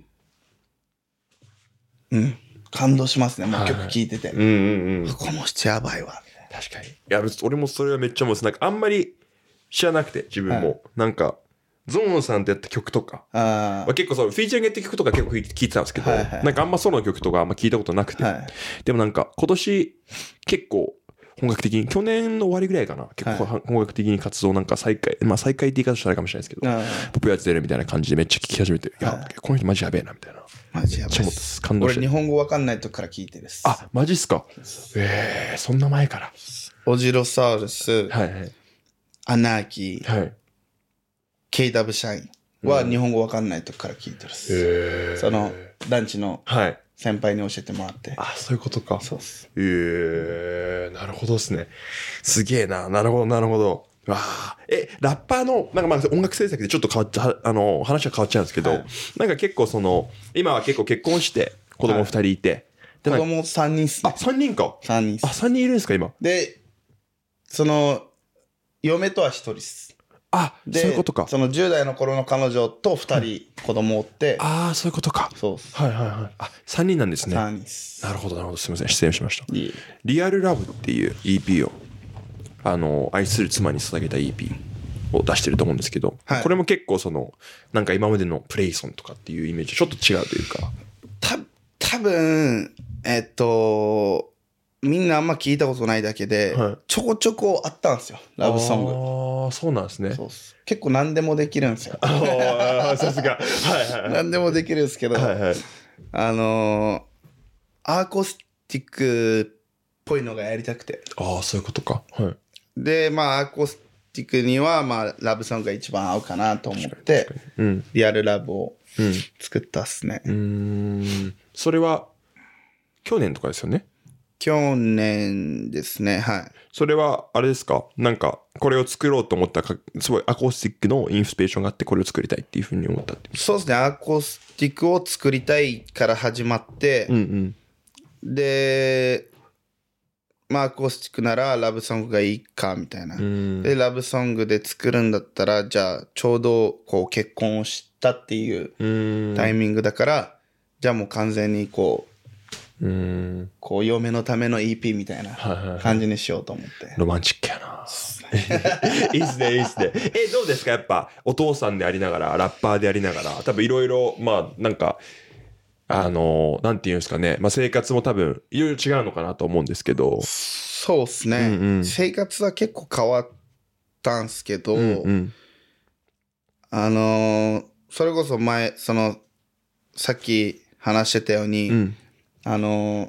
[SPEAKER 1] うん感動しますね。もう曲聴いてて、はいはい、うんうんうん、この人やばいわ。
[SPEAKER 3] 確かに。いや俺もそれはめっちゃ思うんです。なんかあんまり知らなくて自分も、はい、なんかゾーンさんとやった曲とか、あ結構そうフィーチャリングやった曲とか結構聴いてたんですけど、はいはい、なんかあんまソロの曲とかあんま聞いたことなくて、はい、でもなんか今年結構本格的に去年の終わりぐらいかな、結構本格的に活動なんか再開、まあ再開って言い方したらあれかもしれないですけど、ポップやってるみたいな感じでめっちゃ聴き始めて、いや、はい、この人マジやべえなみたいな。
[SPEAKER 1] マジやべえ。
[SPEAKER 3] 感動して。
[SPEAKER 1] 俺日本語わかんない時から聞いてるっす。
[SPEAKER 3] あ、マジっすか。ええー、そんな前から。
[SPEAKER 1] オジロサウルス、はいはい、アナーキー、はい、ケイダブ シャインは日本語わかんない時から聞いてるっす。へー、そのランチの先輩に教えてもらって。
[SPEAKER 3] あ、そういうことか。
[SPEAKER 1] そうっす。
[SPEAKER 3] ええー、なるほどっすね。すげえな。なるほど、なるほど。わあ、え、ラッパーの、なんかまあ音楽制作でちょっと変わっちゃ、あの、話は変わっちゃうんですけど、はい、なんか結構その、今は結構結婚して子供二人いて、はい、
[SPEAKER 1] で子供三人っすね。
[SPEAKER 3] あ、三人か。
[SPEAKER 1] 三人っす。
[SPEAKER 3] あ、三人いるんですか、今。
[SPEAKER 1] で、その、嫁とは一人っす。
[SPEAKER 3] あ、そういうことか。
[SPEAKER 1] そのじゅう代の頃の彼女と二人子供を追って、
[SPEAKER 3] はい、ああ、そういうことか。
[SPEAKER 1] そうっす。
[SPEAKER 3] はいはいはい。あ、三人なんですね。
[SPEAKER 1] 三人っす。
[SPEAKER 3] なるほどなるほど。すみません、失礼しました。いいリアルラブっていう イーピー を、あの、愛する妻に捧げた イーピー。を出してると思うんですけど、はい、これも結構そのなんか今までのプレイソンとかっていうイメージちょっと違うというか、
[SPEAKER 1] た多分えっとみんなあんま聞いたことないだけで、はい、ちょこちょこあったんですよラブソング。
[SPEAKER 3] ああ、そうなんですね。
[SPEAKER 1] そうっす。結構何でもできるんですよ。
[SPEAKER 3] ああ、さすが。はいはいはい。
[SPEAKER 1] 何でもできるんですけど、はいはい、あのー、アーコースティックっぽいのがやりたくて。
[SPEAKER 3] ああ、そういうことか。はい。
[SPEAKER 1] でまあアーコースティックにはまあラブソングが一番合うかなと思って、うん、リアルラブを作ったっすね。
[SPEAKER 3] うん、うーん、それは去年とかですよね。
[SPEAKER 1] 去年ですね。はい。
[SPEAKER 3] それはあれですか、なんかこれを作ろうと思ったか、すごいアコースティックのインスピレーションがあってこれを作りたいっていうふうに思ったって。
[SPEAKER 1] そうですね。アコースティックを作りたいから始まって、うんうん、でまあアコースティックならラブソングがいいかみたいな。でラブソングで作るんだったらじゃあちょうどこう結婚をしたっていうタイミングだから、じゃあもう完全にこう、うんこう嫁のための イーピー みたいな感じにしようと思って。はいはいはい、
[SPEAKER 3] ロマンチックやな。いいっすねいいっすね。えどうですか、やっぱお父さんでありながらラッパーでありながら多分いろいろまあなんか。あのなんていうんですかね、まあ、生活も多分いろいろ違うのかなと思うんですけど。
[SPEAKER 1] そうですね、うんうん、生活は結構変わったんすけど、うんうん、あのー、それこそ前そのさっき話してたように、うん、あのー、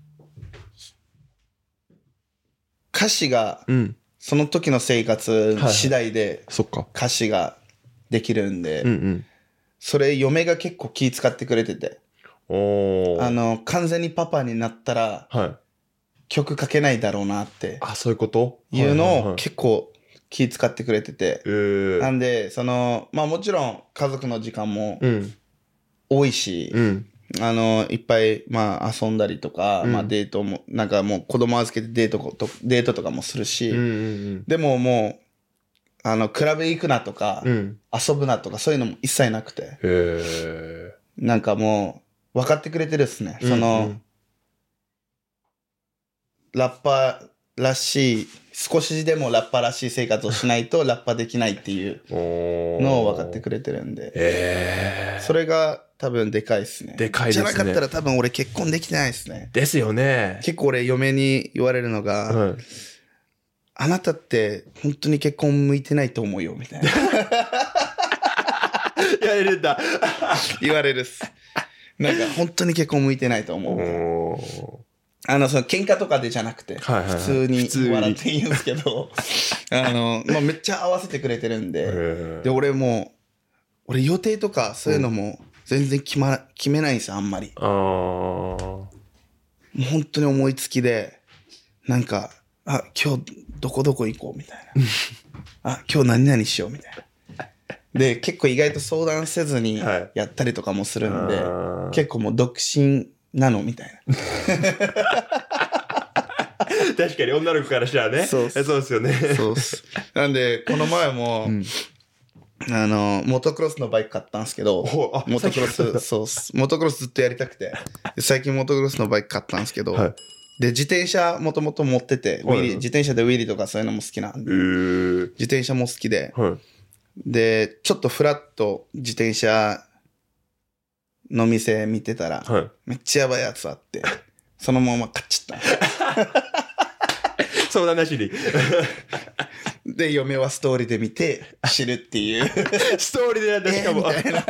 [SPEAKER 1] 歌詞が、うん、その時の生活次第で歌詞ができるんで、はいはい、うんうん、それ嫁が結構気使ってくれてて、おあの完全にパパになったら、はい、曲書けないだろうなって
[SPEAKER 3] あそういうこと
[SPEAKER 1] いうのを結構気使ってくれてて、
[SPEAKER 3] えー、
[SPEAKER 1] なんでそのまあもちろん家族の時間も
[SPEAKER 3] うん
[SPEAKER 1] 多いし、
[SPEAKER 3] うん、
[SPEAKER 1] あのいっぱいまあ遊んだりとか、
[SPEAKER 3] うん、
[SPEAKER 1] まあデートもなんかもう子供預けてデートとデートとかもするし、
[SPEAKER 3] うんうんうん、
[SPEAKER 1] でももうあのクラブ行くなとか、
[SPEAKER 3] うん、
[SPEAKER 1] 遊ぶなとかそういうのも一切なくて、
[SPEAKER 3] へえ、
[SPEAKER 1] なんかもう分かってくれてるっすね、
[SPEAKER 3] うん、
[SPEAKER 1] その、
[SPEAKER 3] うん、
[SPEAKER 1] ラッパーらしい少しでもラッパーらしい生活をしないとラッパーできないっていうのを分かってくれてるんで、
[SPEAKER 3] へえ、
[SPEAKER 1] それが多分でかいっすね。
[SPEAKER 3] でかいですね。
[SPEAKER 1] じゃなかったら多分俺結婚できてないっすね。
[SPEAKER 3] ですよね。
[SPEAKER 1] 結構俺嫁に言われるのが、
[SPEAKER 3] はい、
[SPEAKER 1] あなたって本当に結婚向いてないと思うよみたいな
[SPEAKER 3] やれるんだ
[SPEAKER 1] 言われるっす。なんか本当に結婚向いてないと思うみたいな。あのその喧嘩とかでじゃなくて、
[SPEAKER 3] はいはいはい、
[SPEAKER 1] 普通に笑って言うんですけどあの、まあ、めっちゃ合わせてくれてるんで、で俺もう俺予定とかそういうのも全然決ま決めないんですよ、あんまり。
[SPEAKER 3] あも
[SPEAKER 1] う本当に思いつきで、なんかあ今日どこどこ行こうみたいなあ今日何々しようみたいなで結構意外と相談せずにやったりとかもするんで、はい、結構もう独身なのみたいな
[SPEAKER 3] 確かに女の子からしたらね。そうそうですよね。
[SPEAKER 1] そうっす。なんでこの前も、うん、あのモトクロスのバイク買ったんですけど、モトクロスそうっす。モトクロスずっとやりたくて、最近モトクロスのバイク買ったんですけど、はい、で自転車もともと持ってて、はい、ウィリー自転車でウィリーとかそういうのも好きなんで、自転車も好きで、はい、でちょっとフラッと自転車の店見てたら、はい、めっちゃやばいやつあってそのまま買っちゃった
[SPEAKER 3] 相談なしに
[SPEAKER 1] で嫁はストーリーで見て知るっていう
[SPEAKER 3] ストーリーでやったしかも、えー、みたいな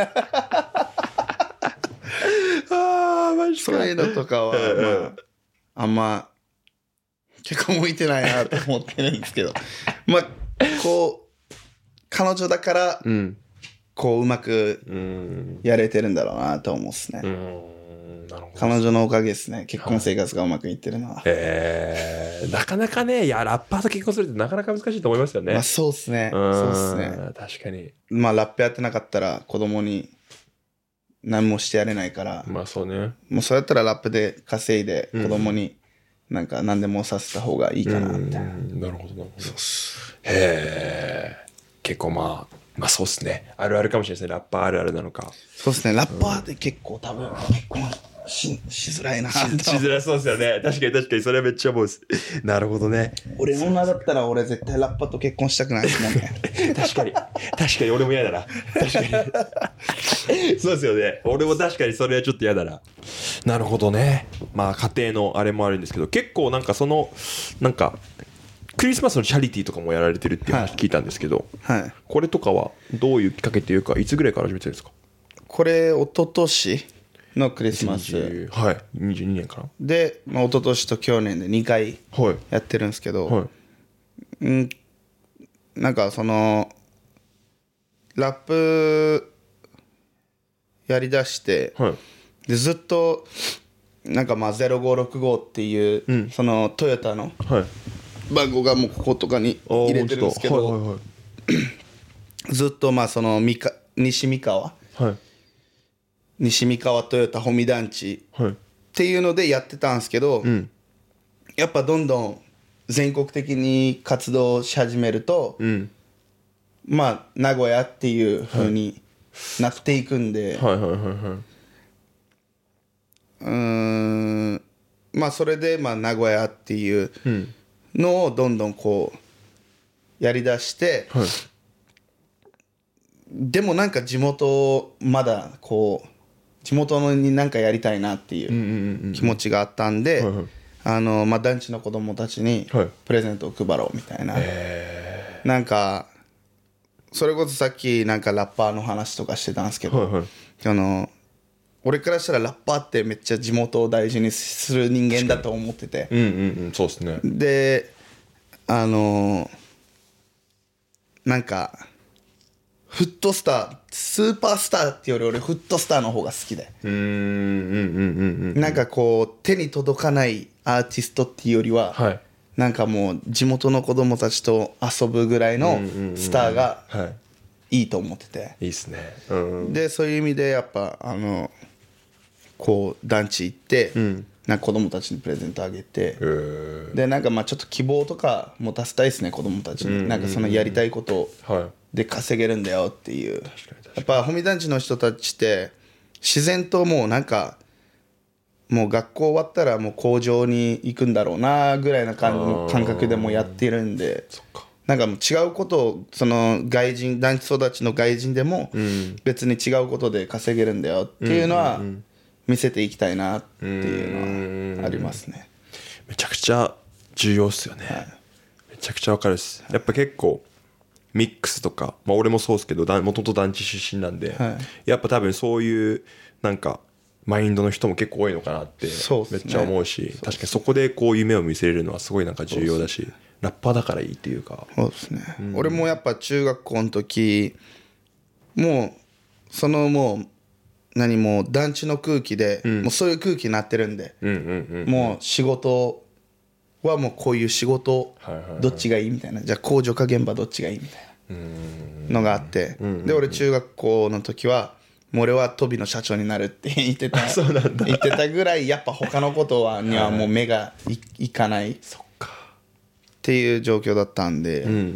[SPEAKER 3] あマジか。
[SPEAKER 1] そういうのとかは、まあ、あんま結構向いてないなと思ってるんですけどまあこう彼女だから、うんこううまくやれてるんだろうなと思うっすね。うん、なるほど。彼女のおかげですね。結婚生活がうまくいってるのは。
[SPEAKER 3] へえ、なかなかね、いやラッパーと結婚するってなかなか難しいと思いますよね。
[SPEAKER 1] まあそうっすね。そうっすね。
[SPEAKER 3] 確かに。
[SPEAKER 1] まあラップやってなかったら子供に何もしてやれないから。
[SPEAKER 3] まあそうね。
[SPEAKER 1] もうそうやったらラップで稼いで子供になんか何でもさせた方がいいかなみたいな。
[SPEAKER 3] うん、なるほどなるほど。そうっす。へえ、結構まあ。まあそうっすね。あるあるかもしれないですね。ラッパーあるあるなのか。
[SPEAKER 1] そうっすね。ラッパーって結構多分結婚し、しづらいな。し
[SPEAKER 3] づらそうですよね。確かに確かにそれはめっちゃ思うです。なるほどね。
[SPEAKER 1] 俺女だったら俺絶対ラッパーと結婚したくないですもんね。
[SPEAKER 3] 確かに。確かに俺も嫌だな。確かに。そうですよね。俺も確かにそれはちょっと嫌だな。なるほどね。まあ家庭のあれもあるんですけど、結構なんかその、なんか、クリスマスのチャリティーとかもやられてるっていう話聞いたんですけど、はいはい、これとかはどういうきっかけというかいつぐらいから始めてるんですか？
[SPEAKER 1] これ一昨年のクリスマス、
[SPEAKER 3] はい、にじゅうにねんかな
[SPEAKER 1] で、まあ、一昨年と去年でにかいやってるんですけど、はいはい、んなんかそのラップやりだして、はい、でずっとなんかまあゼロごろくごっていう、うん、そのトヨタの、はい番号がもうこことかに入れてるんですけど、はいはいはい、ずっとまあその三か西三河、はい、西三河トヨタ保見団地っていうのでやってたんですけど、うん、やっぱどんどん全国的に活動し始めると、うん、まあ名古屋っていう風になっていくんで、はいはいはいはい、うーんまあそれでまあ名古屋っていう、うんのをどんどんこうやりだして、はい、でもなんか地元まだこう地元になんかやりたいなっていう気持ちがあったんで、あのまあ団地の子供たちにプレゼントを配ろうみたいな、はい、なんかそれこそさっきなんかラッパーの話とかしてたんですけど、はいはい、あの俺からしたらラッパーってめっちゃ地元を大事にする人間だと思ってて、
[SPEAKER 3] うんうんうん、そうですね。
[SPEAKER 1] で、あのー、なんかフットスター、スーパースターっていうより俺フットスターの方が好きで、うーんうんうんうんうん、なんかこう手に届かないアーティストっていうよりは、はい、 なんかもう地元の子供たちと遊ぶぐらいのスターがいいと思ってて、
[SPEAKER 3] いいっすね、うんうん、
[SPEAKER 1] でそういう意味でやっぱあのこう団地行って、うん、なんか子供たちにプレゼントあげて、でなんかまあちょっと希望とか持たせたいですね子供たちに、うんうんうん、なんかそのやりたいことで稼げるんだよっていう、はい、やっぱ保見団地の人たちって自然ともうなんかもう学校終わったらもう工場に行くんだろうなぐらいな感覚でもやってるんで、そっか、なんかもう違うことをその外人団地育ちの外人でも別に違うことで稼げるんだよっていうのは見せていきたいなっていうのはありますね。
[SPEAKER 3] めちゃくちゃ重要っすよね、はい、めちゃくちゃわかるっす。やっぱ結構ミックスとか、まあ、俺もそうですけどもともと団地出身なんで、はい、やっぱ多分そういうなんかマインドの人も結構多いのかなってめっちゃ思うし、ね、確かにそこでこう夢を見せれるのはすごいなんか重要だし、ラッパーだからいいっていうか。
[SPEAKER 1] そうですね、うん、俺もやっぱ中学校の時もうそのもう何も団地の空気で、うん、もうそういう空気になってるんで、うんうんうんうん、もう仕事はもうこういう仕事どっちがいいみたいな、じゃあ工場か現場どっちがいいみたいなのがあって、うんうんうん、で俺中学校の時はもう俺はトビの社長になるって言ってた
[SPEAKER 3] そうなんだ
[SPEAKER 1] 言ってたぐらいやっぱ他のことはにはもう目が い, いかない
[SPEAKER 3] そっか
[SPEAKER 1] っていう状況だったんで、
[SPEAKER 3] うんうんうんうん、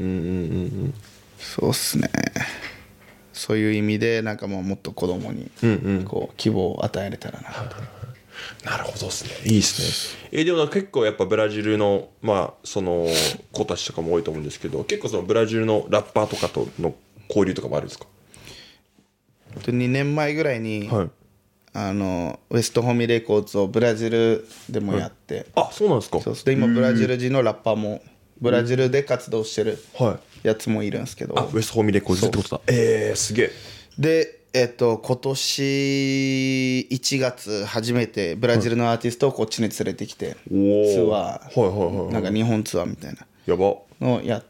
[SPEAKER 1] そうっすね。そういう意味でなんかもうもっと子供にこう希望を与えれたらなと、うんうん、
[SPEAKER 3] なるほどっすね、いいっすね。えでも結構やっぱブラジルのまあその子たちとかも多いと思うんですけど、結構そのブラジルのラッパーとかとの交流とかもあるんですか？
[SPEAKER 1] にねんまえぐらいに、はい、あのウエストホミレコーズをブラジルでもやって、はい、
[SPEAKER 3] あ、そうなんですか。
[SPEAKER 1] そうで今ブラジル人のラッパーもブラジルで活動してるやつもいるんですけど、
[SPEAKER 3] あ、ウエストホミレコーズってことだ。えー、すげえ。
[SPEAKER 1] で、えっと、今年いちがつ初めてブラジルのアーティストをこっちに連れてきて、はい、ツアー、はいはいはいはい、なんか日本ツアーみたいな
[SPEAKER 3] やば
[SPEAKER 1] のやって、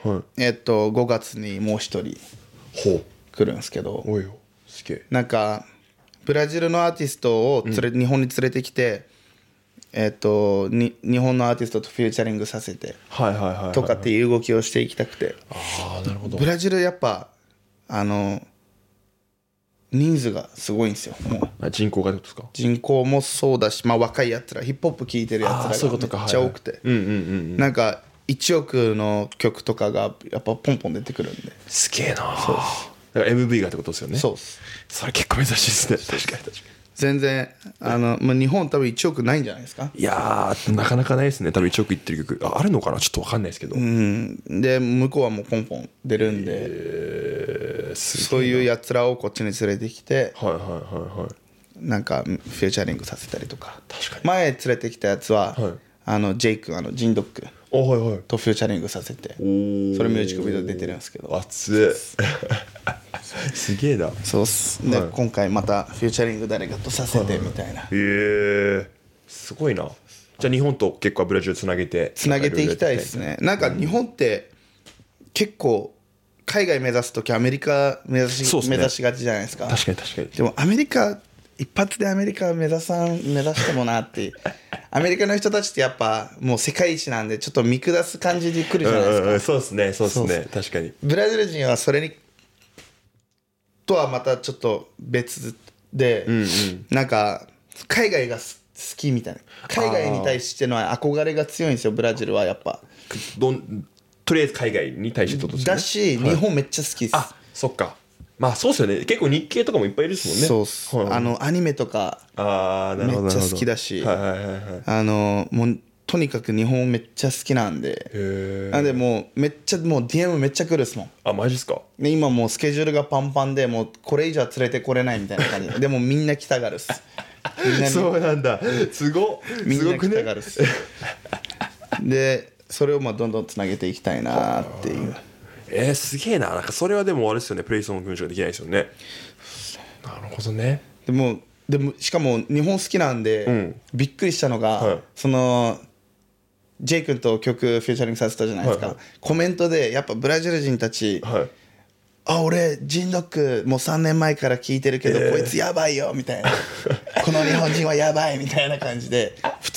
[SPEAKER 1] はい、えっと、ごがつにもう一人来るんですけど、
[SPEAKER 3] おいよ
[SPEAKER 1] なんかブラジルのアーティストを連れ、うん、日本に連れてきて、えー、とに日本のアーティストとフューチャリングさせてとかっていう動きをしていきたくて、
[SPEAKER 3] あ、なるほど。
[SPEAKER 1] ブラジルやっぱあの人数がすごいんですよ。も
[SPEAKER 3] う人口がってことですか？
[SPEAKER 1] 人口もそうだし、まあ、若いやつらヒップホップ聴いてるやつらがめっちゃ多くて、なんかいちおくの曲とかがやっぱポンポン出てくるんで、
[SPEAKER 3] すげえな。そうです。だから エムブイ がってことですよね。
[SPEAKER 1] そうです。
[SPEAKER 3] それ結構珍しいですね。確かに確かに。
[SPEAKER 1] 全然あの、まあ、日本多分いちおくないんじゃないですか。
[SPEAKER 3] いやーなかなかないですね。多分いちおくいってる曲 あ, あるのかな、ちょっと分かんないですけど、
[SPEAKER 1] うん、で向こうはもうポンポン出るんで、えー、そういうやつらをこっちに連れてきて、
[SPEAKER 3] はいはいはいはい、
[SPEAKER 1] なんかフューチャリングさせたりとか。
[SPEAKER 3] 確かに
[SPEAKER 1] 前連れてきたやつは、はい、あのジェイ君、あのジンドック
[SPEAKER 3] お、はいはい、
[SPEAKER 1] とフューチャリングさせて、それミュージックビデオ出てるんですけど、
[SPEAKER 3] 熱いすげえな。
[SPEAKER 1] そうっす、で、はい、今回またフューチャリング誰かとさせてみたいな、はいはい、
[SPEAKER 3] へえ、すごいな。じゃあ日本と結構ブラジルつなげて
[SPEAKER 1] つなげていきたいですね。なんか日本って結構海外目指すときアメリカ目指し、ね、目指しがちじゃないですか。
[SPEAKER 3] 確かに確かに。
[SPEAKER 1] でもアメリカ一発でアメリカ目指さん目指してもなってアメリカの人たちってやっぱもう世界一なんでちょっと見下す感じで来るじゃないですか、うんうん、
[SPEAKER 3] そうですねそうですね、確かに。
[SPEAKER 1] ブラジル人はそれにとはまたちょっと別で、うんうん、なんか海外が好きみたいな、海外に対しての憧れが強いんですよブラジルは。やっぱ
[SPEAKER 3] どんとりあえず海外に対してってことですね。
[SPEAKER 1] だし、はい、日本めっちゃ好きです。
[SPEAKER 3] あ、そっか。まあそうですよね。結構日系とかもいっぱいいるですもんね。
[SPEAKER 1] そうっす、はい、あのアニメとか
[SPEAKER 3] あ
[SPEAKER 1] めっちゃ好きだし、
[SPEAKER 3] はいはいはいはい、
[SPEAKER 1] あのもうとにかく日本めっちゃ好きなんで、へなんでもうめっちゃもう ディーエム めっちゃ来るっすもん。
[SPEAKER 3] あ、マジっすか。
[SPEAKER 1] で今もうスケジュールがパンパンでもうこれ以上は連れてこれないみたいな感じででもみんな来たがるっすみんな
[SPEAKER 3] そうなんだ、すご
[SPEAKER 1] みんな来たがるっすでそれをまあどんどんつなげていきたいなっていう。
[SPEAKER 3] えー、すげえな。なんかそれはでもあれですよね、プレイソンの文章ができないですよね。なるほどね。
[SPEAKER 1] でもでもしかも日本好きなんで、うん、びっくりしたのが、はい、そのジェイ君と曲フューチャリングさせたじゃないですか、はいはい、コメントでやっぱブラジル人たち、はい、あ俺ジンドックもうさんねんまえから聞いてるけど、えー、こいつやばいよみたいなこの日本人はやばいみたいな感じで普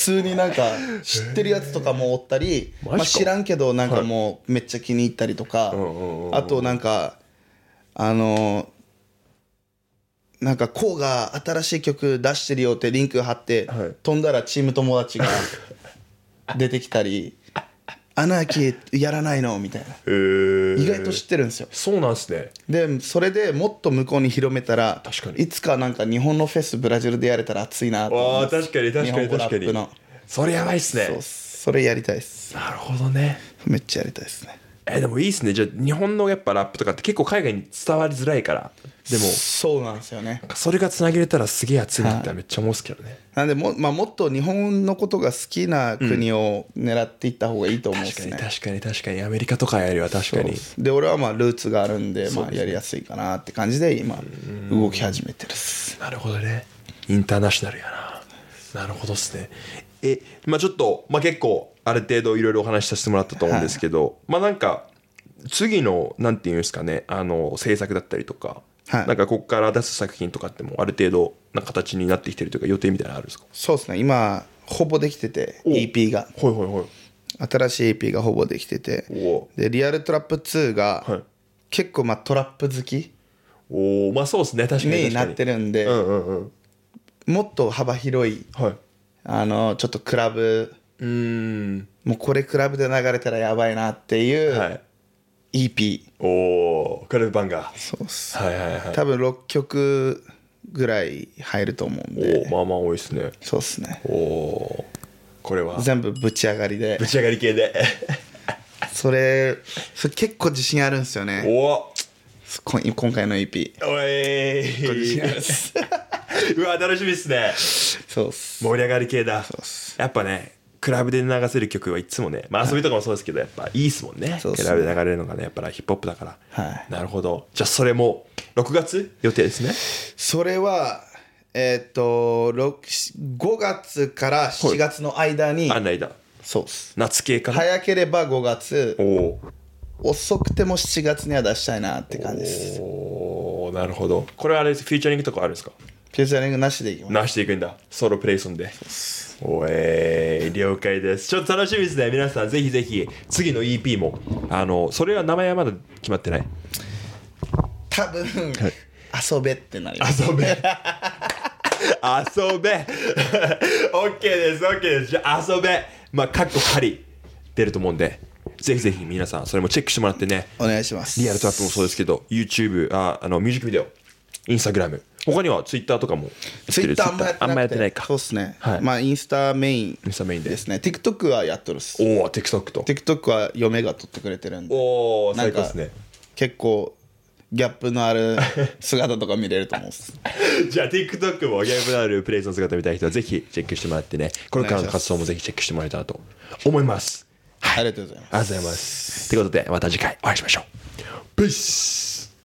[SPEAKER 1] 通になんか知ってるやつとかもおったり、
[SPEAKER 3] マジか
[SPEAKER 1] まあ、知らんけどなんかもうめっちゃ気に入ったりとか、あとなんかあのなんかこうが新しい曲出してるよってリンク貼って、
[SPEAKER 3] はい
[SPEAKER 1] 飛んだらチーム友達が出てきたりアナーキーやらないのみたいな、
[SPEAKER 3] えー、
[SPEAKER 1] 意外と知ってるんですよ。
[SPEAKER 3] そうなんですね。
[SPEAKER 1] でそれでもっと向こうに広めたら、
[SPEAKER 3] 確かに
[SPEAKER 1] いつかなんか日本のフェスブラジルでやれたら熱いなと思い
[SPEAKER 3] ああ、
[SPEAKER 1] ます。
[SPEAKER 3] 確かに確かに
[SPEAKER 1] 日本語ラ
[SPEAKER 3] 確かに
[SPEAKER 1] ップの。
[SPEAKER 3] それやばいっすね。
[SPEAKER 1] そうそれやりたいです。
[SPEAKER 3] なるほどね。
[SPEAKER 1] めっちゃやりたいですね。
[SPEAKER 3] えーでもいいっすね。じゃあ日本のやっぱラップとかって結構海外に伝わりづらいから、でも
[SPEAKER 1] そうなんですよね。
[SPEAKER 3] それがつなげれたらすげえ熱いなってめっちゃ思うんですけどね。
[SPEAKER 1] なんでも、まあ、もっと日本のことが好きな国を狙っていった方がいいと思うんですね。
[SPEAKER 3] 確かに確かに確かにアメリカとかよりは確かに。
[SPEAKER 1] で俺はまあルーツがあるんで、まあ、やりやすいかなって感じで今動き始めてるっす。
[SPEAKER 3] なるほどね。インターナショナルやな。なるほどっすね。え、まあちょっと、まあ結構ある程度いろいろお話しさせてもらったと思うんですけど、まあなんか次のなんていうんですかね、あの制作だったりとか、
[SPEAKER 1] はい
[SPEAKER 3] なんかここから出す作品とかってもある程度な形になってきてるというか予定みたいなのあるんですか？
[SPEAKER 1] そうですね、今ほぼできてて イーピー が
[SPEAKER 3] ほいほいほい。
[SPEAKER 1] 新しい イーピー がほぼできてて、
[SPEAKER 3] お
[SPEAKER 1] でリアルトラップツーが
[SPEAKER 3] はい
[SPEAKER 1] 結構まあトラップ好き
[SPEAKER 3] おお、まあそうですね、確かに確かに。
[SPEAKER 1] になってるんで、
[SPEAKER 3] うんうんうん。
[SPEAKER 1] もっと幅広い
[SPEAKER 3] はい。
[SPEAKER 1] あのちょっとクラブ、
[SPEAKER 3] うーん。
[SPEAKER 1] もうこれクラブで流れたらやばいなっていう
[SPEAKER 3] はい。
[SPEAKER 1] イーピー、
[SPEAKER 3] おお、クラブ版が。
[SPEAKER 1] そうっす、
[SPEAKER 3] はいはいはい。
[SPEAKER 1] 多分ろっきょくぐらい入ると思うん
[SPEAKER 3] お
[SPEAKER 1] で、
[SPEAKER 3] お、まあまあ多いですね。
[SPEAKER 1] そうっすね、
[SPEAKER 3] おお、これは
[SPEAKER 1] 全部ぶち上がりで
[SPEAKER 3] ぶち上がり系で。
[SPEAKER 1] それそれ結構自信あるんですよね、
[SPEAKER 3] おお、
[SPEAKER 1] こ今回の イーピー
[SPEAKER 3] おい
[SPEAKER 1] 自信あるっす
[SPEAKER 3] うわ楽しみっすね。
[SPEAKER 1] そうっす、
[SPEAKER 3] 盛り上がり系だ。
[SPEAKER 1] そうっす、
[SPEAKER 3] やっぱねクラブで流せる曲はいつもね、まあ遊びとかもそうですけどやっぱいいっすもんね。
[SPEAKER 1] そうっすね
[SPEAKER 3] クラブで流れるのがねやっぱりヒップホップだから。
[SPEAKER 1] はい
[SPEAKER 3] なるほど。じゃあそれもろくがつ予定ですね。
[SPEAKER 1] それはえーっとろくごがつからしちがつの間に、
[SPEAKER 3] 案内だ。
[SPEAKER 1] そうっす、
[SPEAKER 3] 夏系かな。
[SPEAKER 1] 早ければごがつ、
[SPEAKER 3] おお。
[SPEAKER 1] 遅くてもしちがつには出したいなって感じです。
[SPEAKER 3] おーなるほど。これはあれです、フィーチャリングとかあるんですか？
[SPEAKER 1] フューチャリングなしでいきます。
[SPEAKER 3] なしでいくんだ。ソロプレイソンで。おえー、了解です。ちょっと楽しみですね。皆さんぜひぜひ次の イーピー もあのそれは名前はまだ決まってない。
[SPEAKER 1] 多分、遊べってなります。
[SPEAKER 3] 遊べ遊べオッケーですオッケーです。じゃあ遊べ、まあかっこ仮出ると思うんでぜひぜひ皆さんそれもチェックしてもらってね。
[SPEAKER 1] お願いします。
[SPEAKER 3] リアルトラップもそうですけど YouTube、 ああのミュージックビデオ、インスタグラム、他には Twitter とかも
[SPEAKER 1] ツイッターあんまやってなくて、
[SPEAKER 3] あんまやってないか。
[SPEAKER 1] そうっすね。
[SPEAKER 3] はい
[SPEAKER 1] まあインスタメイン
[SPEAKER 3] インスタメインで
[SPEAKER 1] ですね。TikTok はやっとるっす。
[SPEAKER 3] おお TikTok と
[SPEAKER 1] TikTok は嫁が撮ってくれてるんで、
[SPEAKER 3] おお
[SPEAKER 1] なんか
[SPEAKER 3] 最高ですね。
[SPEAKER 1] 結構ギャップのある姿とか見れると思うんです。
[SPEAKER 3] じゃあ TikTok もギャップのあるプレイスの姿見たい人はぜひチェックしてもらってね、これからの活動もぜひチェックしてもらえたらと思います。
[SPEAKER 1] ありがとうございます。
[SPEAKER 3] ありがとうございます。ということでまた次回お会いしましょう。ピース。